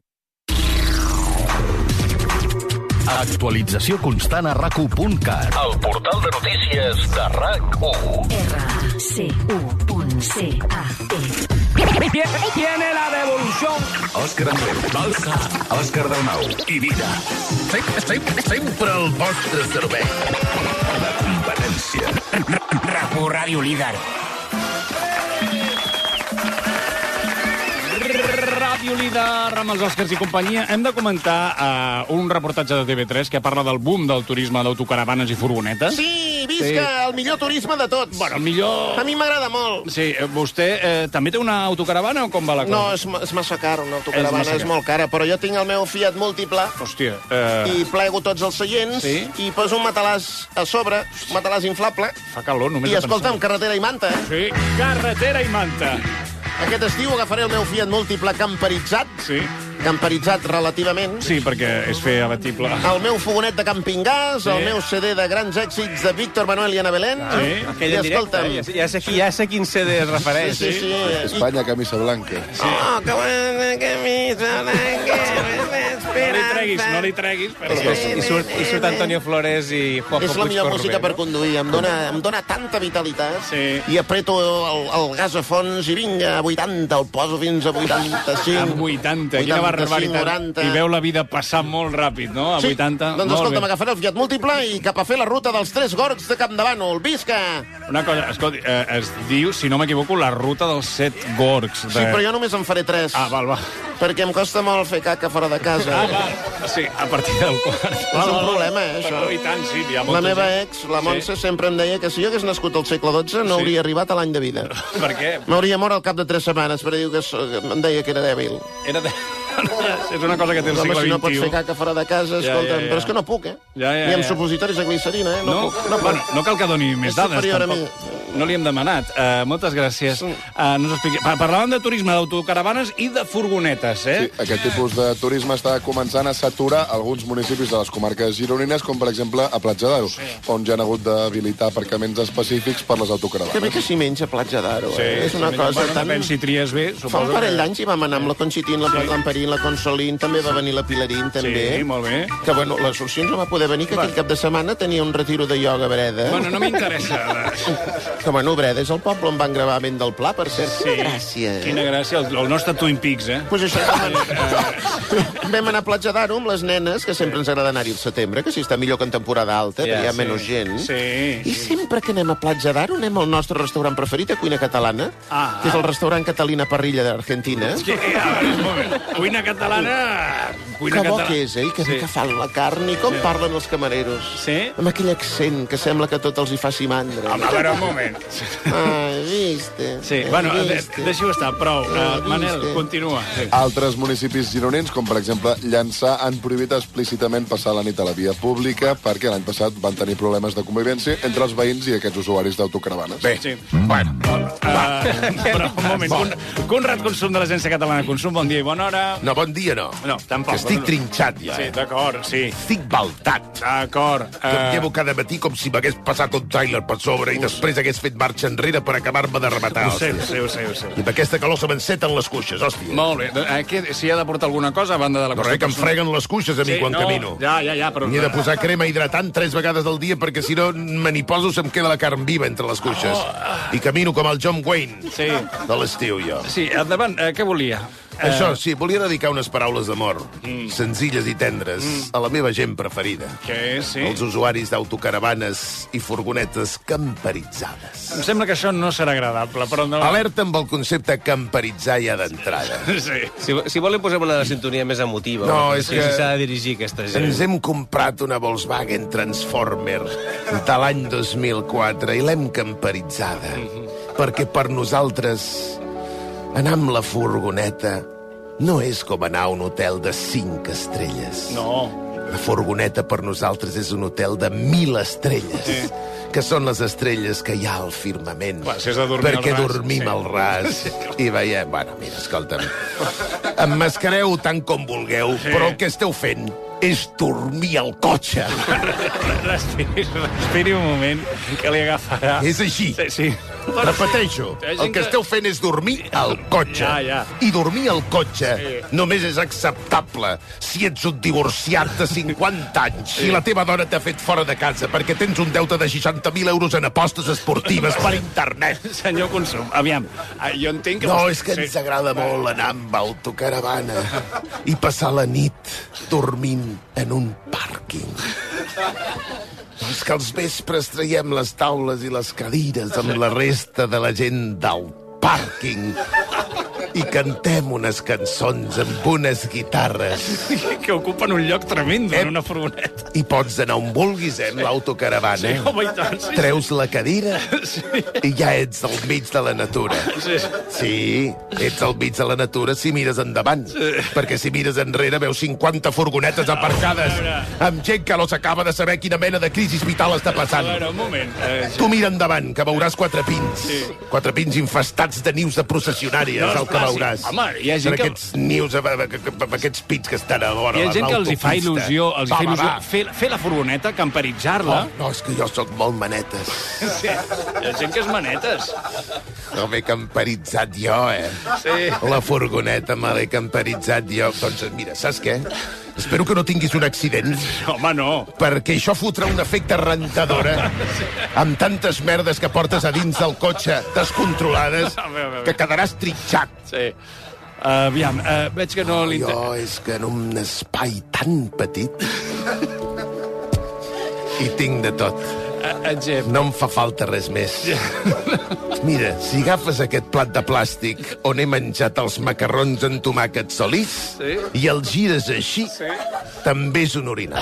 Actualització constant a rac u punt cat. El portal de notícies de RAC u. R C U punt C A T. Tiene la devolución. Òscar Andreu, Balsa, Òscar Dalmau i Vida. Sempre el vostre servei. La competència. RAC u Ràdio Líder. Ràdio Líder, amb els Òscars i companyia. Hem de comentar uh, un reportatge de T V tres que parla del boom del turisme d'autocaravanes i furgonetes. Sí, visca sí. El millor turisme de tots. Bueno, el millor... A mi m'agrada molt. Sí, vostè eh, també té una autocaravana o com va la cosa? No, és, és massa car, una autocaravana, és, és molt cara, però jo tinc el meu Fiat Múltiple. Hòstia. Eh... I plego tots els seients sí? I poso un matalàs a sobre, un matalàs inflable. Fa calor, només I escolta'm, carretera i manta. Eh? Sí, carretera i manta. Aquest estiu agafaré el meu Fiat Múltiple camperitzat. Sí. Camperitzat relativament. Sí, perquè és fer abatible. El meu fogonet de campingàs, sí. El meu C D de grans èxits de Víctor Manuel i Ana Belén. Sí. Aquell en directe, ja, ja, sé, ja sé quin C D es refereix. Sí, sí, sí. Espanya, camisa blanca. Sí. Oh, que bona camisa blanca. No li treguis, no li treguis. Però... Sí. I, surt, I surt Antonio Flores i Juanjo És la millor música per conduir. Em dona, em dona tanta vitalitat. Sí. I apreto el, el gas a fons i vinga, a vuitanta, el poso fins a vuitanta-cinc. A vuitanta, quina barbaritat. noranta. I veu la vida passar molt ràpid, no? A sí. vuitanta. Doncs escolta, m'agafaré el Fiat Múltiple i cap a fer la ruta dels tres gorgs de Campdevànol. Visca! Una cosa, escolti, eh, es diu, si no m'equivoco, la ruta dels set gorgs. De... Sí, però jo només en faré tres. Ah, val, va. Perquè em costa molt fer caca fora de casa. Ah, val. Sí, a partir del quart. És un problema, eh, això. Però i tant, sí, hi ha la meva ex, la Montse, sí. sempre em deia que si jo hagués nascut al segle dotze no sí. hauria arribat a l'any de vida. Per què? M'hauria mort al cap de tres setmanes, perquè diu que em deia que era dèbil. Era dèbil. És una cosa que té el segle vint-i-u. Si no pots fer caca fora de casa, escolta, ja, ja, ja. Però és que no puc, eh? Ja, ja, Ni amb ja. supositoris de glicerina, eh? No, no, puc. No, bueno, no cal que doni més és dades, superior tampoc. A mi. No li hem demanat. Uh, moltes gràcies. Uh, no expliqui... Parlàvem de turisme d'autocaravanes i de furgonetes, eh? Sí, aquest tipus de turisme està començant a saturar alguns municipis de les comarques gironines, com per exemple a Platja d'Aro, sí. on ja han hagut d'habilitar aparcaments específics per les autocaravanes. Que bé que s'hi menja Platja d'Aro, sí, eh? És una sí, cosa bueno, tan... Depèn si tries bé, suposo. Fa un parell que... d'anys hi vam anar amb la Conxitín, la sí. l'Amperín, la Consolín, també va venir la Pilarín, també. Sí, molt bé. Que, bueno, la Assumpció no va poder venir, que aquell cap de setmana tenia un retiro de ioga a Breda. Bueno, no m'interessa. Que, bueno, Breda és el poble on van gravar Vent del Pla, per cert. Sí. Quina gràcia. Quina gràcia, el, el nostre Twin Peaks, eh? Pues això, vam anar, vam anar a Platja d'Aro amb les nenes, que sempre ens agrada anar-hi al setembre, que si està millor que en temporada alta, yeah, hi ha sí. menys gent. Sí, I sí. sempre que anem a Platja d'Aro anem al nostre restaurant preferit, a Cuina Catalana, ah, que és el restaurant Catalina Parrilla d'Argentina. Que, a veure, un moment. Cuina catalana... Cuina que bo catalana. que és, eh? Que bé sí. que fan la carn, i com sí. parlen els camareros. Sí? Amb aquell accent que sembla que tot els hi faci mandra. Home, a veure, un moment. Ai, viste. Sí, bueno, de, deixi-ho estar, prou. Uh, Manel, continua. Sí. Altres municipis gironins, com per exemple Llançà, han prohibit explícitament passar la nit a la via pública perquè l'any passat van tenir problemes de convivència entre els veïns i aquests usuaris d'autocaravanes. Bé, sí. Bueno, uh, però un moment. Bon. Conrad Consum de l'Agència Catalana de Consum, bon dia i bona hora. No, bon dia no. No, tampoc. Que estic trinxat ja. Sí, d'acord, sí. Estic baltat. D'acord. Que em llevo cada matí com si m'hagués passat un tràiler per sobre i després hagués fet marxa enrere per acabar-me de rematar. Ho sé, ho sé, ho sé, ho sé. I amb aquesta calor se m'enceten les cuixes, hòstia. Molt bé. Eh, que, si ha de portar alguna cosa a banda de la no, res, que em freguen les cuixes a mi sí, quan no, camino. Ja, ja, ja, però... N'hi he de posar crema hidratant tres vegades al dia perquè si no me n'hi poso se'm queda la carn viva entre les cuixes. Oh. I camino com el John Wayne sí. de l'estiu, jo. Sí, endavant, eh, què volia? Això, sí, volia dedicar unes paraules d'amor, mm. senzilles i tendres, mm. a la meva gent preferida. Què és, sí? Els usuaris d'autocaravanes i furgonetes camperitzades. Em sembla que això no serà agradable, però... No... Alerta amb el concepte camperitzar ja d'entrada. Sí. Si, si volen posem una sintonia més emotiva. No, és si que... Si s'ha de dirigir aquesta gent. Ens hem comprat una Volkswagen Transformer de l'any dos mil quatre i l'hem camperitzada. Mm-hmm. Perquè per nosaltres... anar amb la furgoneta no és com anar a un hotel de cinc estrelles. No. La furgoneta per nosaltres és un hotel de mil estrelles. Sí. que són les estrelles que hi ha al firmament. Clar, si has de dormir perquè al ras, dormim sí. al ras i veiem... Bueno, mira, escolta'm, emmascareu tant com vulgueu, sí. però el que esteu fent és dormir al cotxe. Respiri, respiri un moment, que li agafarà. És així. Sí, sí. Repeteixo, el que esteu fent és dormir al cotxe. Ja, ja. I dormir al cotxe Sí. només és acceptable si ets un divorciat de cinquanta anys i la teva dona t'ha fet fora de casa perquè tens un deute de seixanta mil euros en apostes esportives per internet. Senyor Consum, aviam, eh, jo entenc que... No, vostè- és que Sí. ens agrada molt anar amb autocaravana i passar la nit dormint en un pàrquing. És que als vespres traiem les taules i les cadires amb la resta de la gent del pàrquing i cantem unes cançons amb unes guitarres. Que ocupen un lloc tremendo en una furgoneta. I pots anar on vulguis, eh, amb l'autocaravana. Sí, home, i tant, sí. Treus la cadira i ja ets al mig de la natura. Sí. Sí, ets al mig de la natura si mires endavant. Perquè si mires enrere veus cinquanta furgonetes aparcades amb gent que no s'acaba de saber quina mena de crisi vital està passant. A veure, un moment. Eh, Tu mira endavant, que veuràs quatre pins. Sí. Quatre pins infestats de nius de processionàries, No, el que clar, sí. veuràs. Home, hi ha gent Són que- aquests nius, eh, amb aquests pits que estan a vora Hi ha de gent que els hi fa l'autopista. il·lusió, els hi Va, fa va, il·lusió va. fer, fer la furgoneta, camperitzar-la. Oh, no, és que jo sóc molt manetes. Sí. Hi ha gent que és manetes. No m'he camperitzat jo, eh? Sí. La furgoneta me l'he camperitzat jo. Doncs mira, saps què? Espero que no tinguis un accident. Home, no. Perquè això fotrà un efecte rentadora amb tantes merdes que portes a dins del cotxe descontrolades A veure, a veure. que quedaràs trinxat. Sí. Uh, aviam, uh, veig que no li... Jo és que en un espai tan petit hi tinc de tot. Uh, exemple. No em fa falta res més. Mira, si agafes aquest plat de plàstic on he menjat els macarrons en tomàquet solís Sí. i el gires així, Sí. també és un orinal.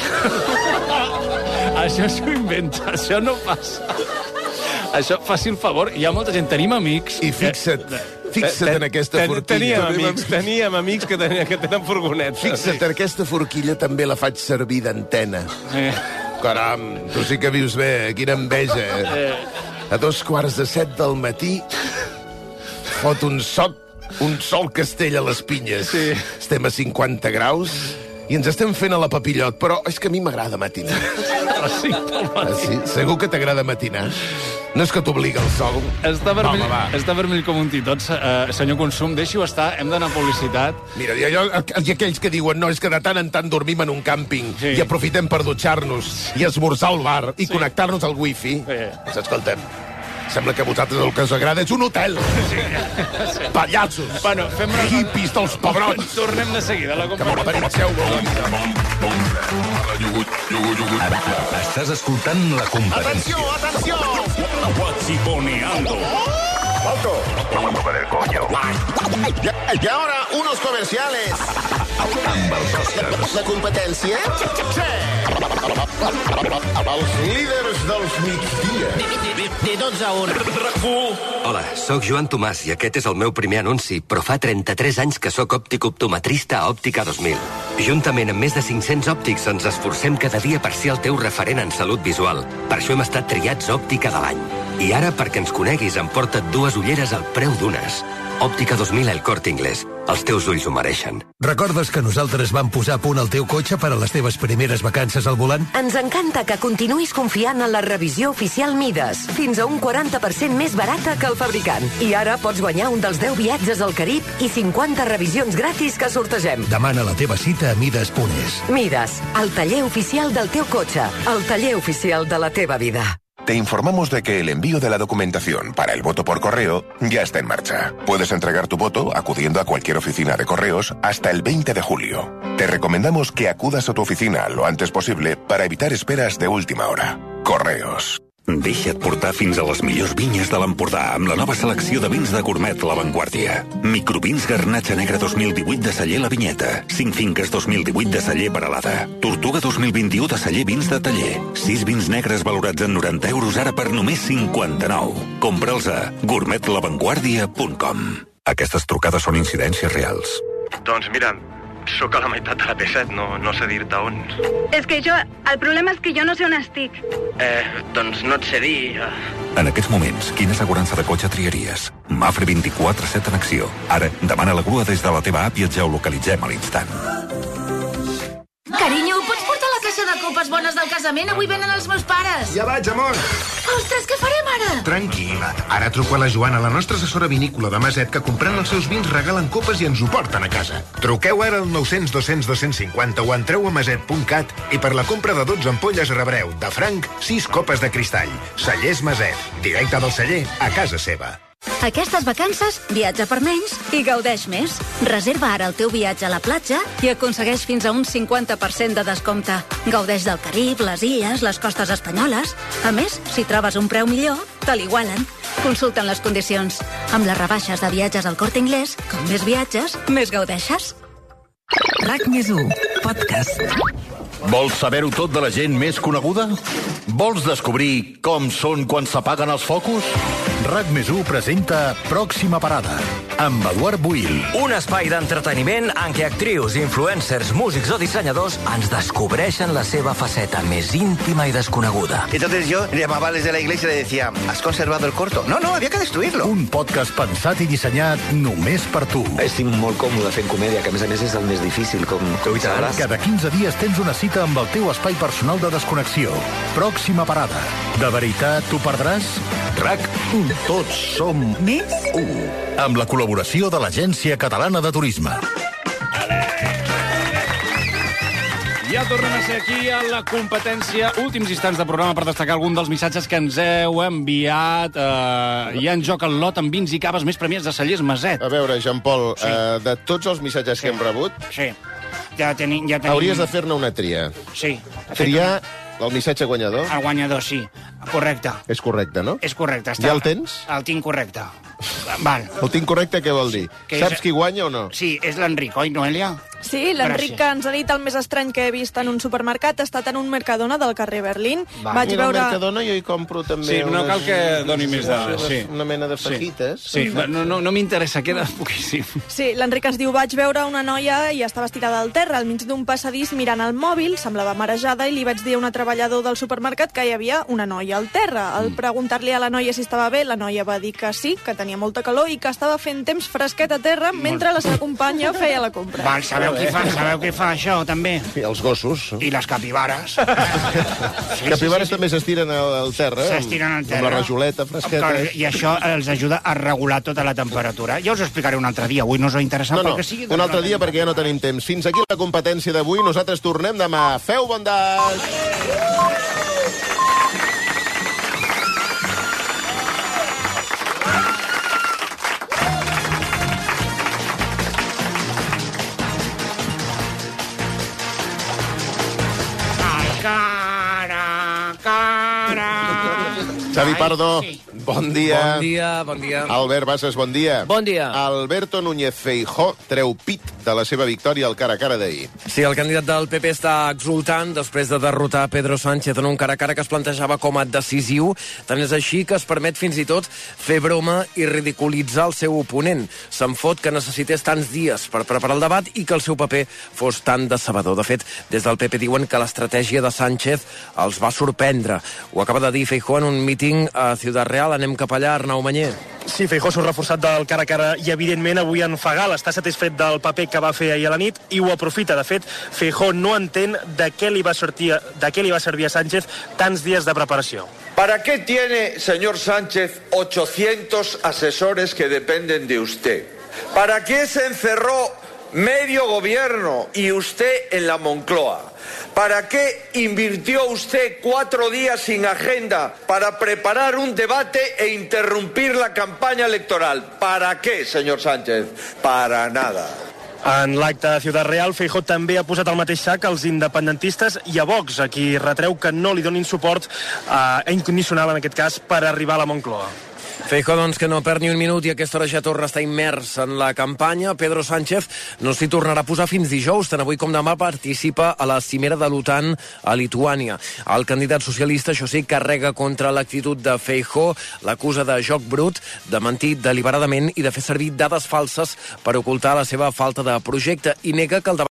Això s'ho inventa, això no passa. Això, faci el favor, hi ha molta gent, tenim amics... I fixa't, fixa't en aquesta Ten- forquilla. Teníem amics, teníem amics que, tenen, que tenen furgonetes. Fixa't, aquesta forquilla també la faig servir d'antena. Eh. Caram, tu sí que vius bé, quina enveja. Eh. A dos quarts de set del matí fot un soc, un sol castell a les pinyes. Sí. Estem a cinquanta graus i ens estem fent a la papillot, però és que a mi m'agrada matinar. A les cinc del Ah, matí. sí? Segur que t'agrada matinar? No és que t'obliga el sol? Està vermell, Va, va, va. està vermell com un titot, uh, senyor Consum. Deixi-ho estar, hem d'anar a publicitat. Mira, i, allò, i aquells que diuen no, és que de tant en tant dormim en un càmping Sí. i aprofitem per dutxar-nos i esmorzar al bar i connectar-nos al wifi. Sí. Doncs escoltem, sembla que a vosaltres el que us agrada és un hotel. Sí. Pallassos. Bueno, fem... Hippies dels pebrons. Tornem de seguida a la Que companyia. m'emperitzeu. Estàs escoltant la competència. atenció! Guachiponeando. ¡Alto! del coño. Y ahora, unos comerciales. Amb els Oscars. La competència? Sí! Els líders dels migdia. De dotze a una. Hola, sóc Joan Tomàs i aquest és el meu primer anunci, però fa trenta-tres anys que sóc òptic optometrista a Òptica dos mil. Juntament amb més de cinc-cents òptics ens esforcem cada dia per ser el teu referent en salut visual. Per això hem estat triats Òptica de l'any. I ara, perquè ens coneguis, em porta't dues ulleres al preu d'unes. Òptica dos mil El Corte Inglés. Els teus ulls ho mereixen. Recordes que nosaltres vam posar a punt el teu cotxe per a les teves primeres vacances al volant? Ens encanta que continuïs confiant en la revisió oficial Mides, fins a un quaranta per cent més barata que el fabricant. I ara pots guanyar un dels deu viatges al Carib i cinquanta revisions gratis que sortegem. Demana la teva cita a mides punt es. Mides, el taller oficial del teu cotxe, el taller oficial de la teva vida. Te informamos de que el envío de la documentación para el voto por correo ya está en marcha. Puedes entregar tu voto acudiendo a cualquier oficina de correos hasta el veinte de julio. Te recomendamos que acudas a tu oficina lo antes posible para evitar esperas de última hora. Correos. Deixa't portar fins a les millors vinyes de l'Empordà amb la nova selecció de vins de gourmet La Vanguardia. Microvins Garnatxa Negre dos mil divuit de celler La Vinyeta. Cinc finques dos mil divuit de celler Peralada. Tortuga dos mil vint-i-u de celler Vins de Taller. Sis vins negres valorats en noranta euros ara per només cinquanta-nou. Compra'ls a gourmet la vanguardia punt com. Aquestes trucades són incidències reals. Doncs mira, Sóc a la meitat de la P set, no, no sé dir-te on. És que jo... El problema és que jo no sé on estic. Eh, doncs no et sé dir... En aquests moments, quina assegurança de cotxe triaries? Mafre vint-i-quatre set en acció. Ara, demana la grua des de la teva app i et geolocalitzem a l'instant. Carinyo, pots portar la caixa de copes bones del casament? Avui venen els meus pares. Ja vaig, amor. Ostres, què farem ara? Tranquil·la. Ara truco a la Joana, la nostra assessora vinícola de Maset, que comprant els seus vins regalen copes i ens ho porten a casa. Truqueu ara al nou cents dos cents dos cents cinquanta o entreu a maset punt cat i per la compra de dotze ampolles rebreu, de franc, sis copes de cristall. Cellers Maset. Directe del celler a casa seva. Aquestes vacances, viatja per menys i gaudeix més. Reserva ara el teu viatge a la platja i aconsegueix fins a un cinquanta per cent de descompte. Gaudeix del Carib, les illes, les costes espanyoles. A més, si trobes un preu millor, te l'igualen. Consulten les condicions. Amb les rebaixes de viatges al Corte Inglés, com més viatges, més gaudeixes. RAC més u, podcast. Vols saber-ho tot de la gent més coneguda? Vols descobrir com són quan s'apaguen els focus? RAC més u presenta Pròxima Parada, amb Eduard Buil. Un espai d'entreteniment en què actrius, influencers, músics o dissenyadors ens descobreixen la seva faceta més íntima i desconeguda. Entonces yo llamaba desde la iglesia y le decía, ¿has conservado el corto? No, no, había que destruirlo. Un podcast pensat i dissenyat només per tu. Estic molt còmode fent comèdia, que a més a més és el més difícil, com, com sabràs. Cada quinze dies tens una cita amb el teu espai personal de desconnexió. Pròxima Parada. De veritat t'ho perdràs? RAC, tots som més u. Amb la col·laboració de l'Agència Catalana de Turisme. Ja tornem a ser aquí a la competència. Últims instants de programa per destacar algun dels missatges que ens heu enviat. Uh, hi ha en joc el lot amb vins i caves més premiats de Cellers Maset. A veure, Jean-Paul, Sí. uh, de tots els missatges Sí. que hem rebut, Sí. Ja tenim... Ja tenim... hauries de fer-ne una tria. Sí. Triar el missatge guanyador. El guanyador, sí. Correcte. És correcte, no? És correcte. Ja el tens? El tinc correcte. Val. El tinc correcte, què vol dir? Que Saps és- qui guanya o no? Sí, és l'Enric, oi, Noelia? Sí, l'Enric, que ens ha dit el més estrany que he vist en un supermercat, ha estat en un Mercadona del carrer Berlín. Va. Vaig Mira, veure... al Mercadona jo hi compro també Sí, no unes- cal que doni més dades. Sí. Una mena de fajites. Sí, sí. no, no, no m'interessa, queda poquíssim. Sí, l'Enric ens diu, vaig veure una noia i estava estirada al terra, al mig d'un passadís mirant el mòbil, semblava marejada, i li vaig dir a una treballador del supermercat que hi havia una noia al terra. Al preguntar-li a la noia si estava bé, la noia va dir que sí, que tenia molta calor i que estava fent temps fresquet a terra mentre la seva companya feia la compra. Val, sabeu qui fa, sabeu qui fa això, també? I els gossos. I les capibares. Sí, Capibares també s'estiren al, al terra. amb- S'estiren al terra. Amb la rajoleta fresqueta. I això els ajuda a regular tota la temperatura. Ja us ho explicaré un altre dia. Avui no us ho interessant No, no, perquè sigui... un altre dia perquè ja no tenim temps. Fins aquí la competència d'avui. Nosaltres tornem demà. Feu bon daix! Cara, cara... Xavi Pardo, bon dia. Bon dia, bon dia. Albert Bassas, bon dia. Bon dia. Alberto Núñez Feijóo treu pit de la seva victòria al cara a cara d'ahir. Sí, el candidat del P P està exultant després de derrotar Pedro Sánchez en un cara a cara que es plantejava com a decisiu. Tant és així que es permet fins i tot fer broma i ridiculitzar el seu oponent. Se'n fot que necessités tants dies per preparar el debat i que el seu paper fos tan decebedor. De fet, des del P P diuen que l'estratègia de Sánchez els va sorprendre. Ho acaba de dir Feijóo en un míting a Ciudad Real. Anem cap allà, Arnau Manyer. Sí, Feijóo s'ha reforçat del cara a cara i, evidentment, avui en Fagal està satisfet del paper que va fer ahir a la nit i ho aprofita. De fet, Feijóo no entén de què li va sortir, de què li va servir a Sánchez tants dies de preparació. ¿Para qué tiene, señor Sánchez, ochocientos asesores que dependen de usted? ¿Para qué se encerró medio gobierno y usted en la Moncloa? ¿Para qué invirtió usted cuatro días sin agenda para preparar un debate e interrumpir la campaña electoral? ¿Para qué, señor Sánchez? Para nada. En l'acte de Ciudad Real, Feijóo també ha posat al mateix sac als independentistes i a Vox, a qui retreu que no li donin suport eh, incondicional, en aquest cas, per arribar a la Moncloa. Feijóo, doncs, que no perd ni un minut i a aquesta hora ja torna a estar immers en la campanya. Pedro Sánchez no s'hi tornarà a posar fins dijous. Tant avui com demà participa a la cimera de l'OTAN a Lituània. El candidat socialista, això sí, carrega contra l'actitud de Feijóo, l'acusa de joc brut, de mentir deliberadament i de fer servir dades falses per ocultar la seva falta de projecte i nega que el debat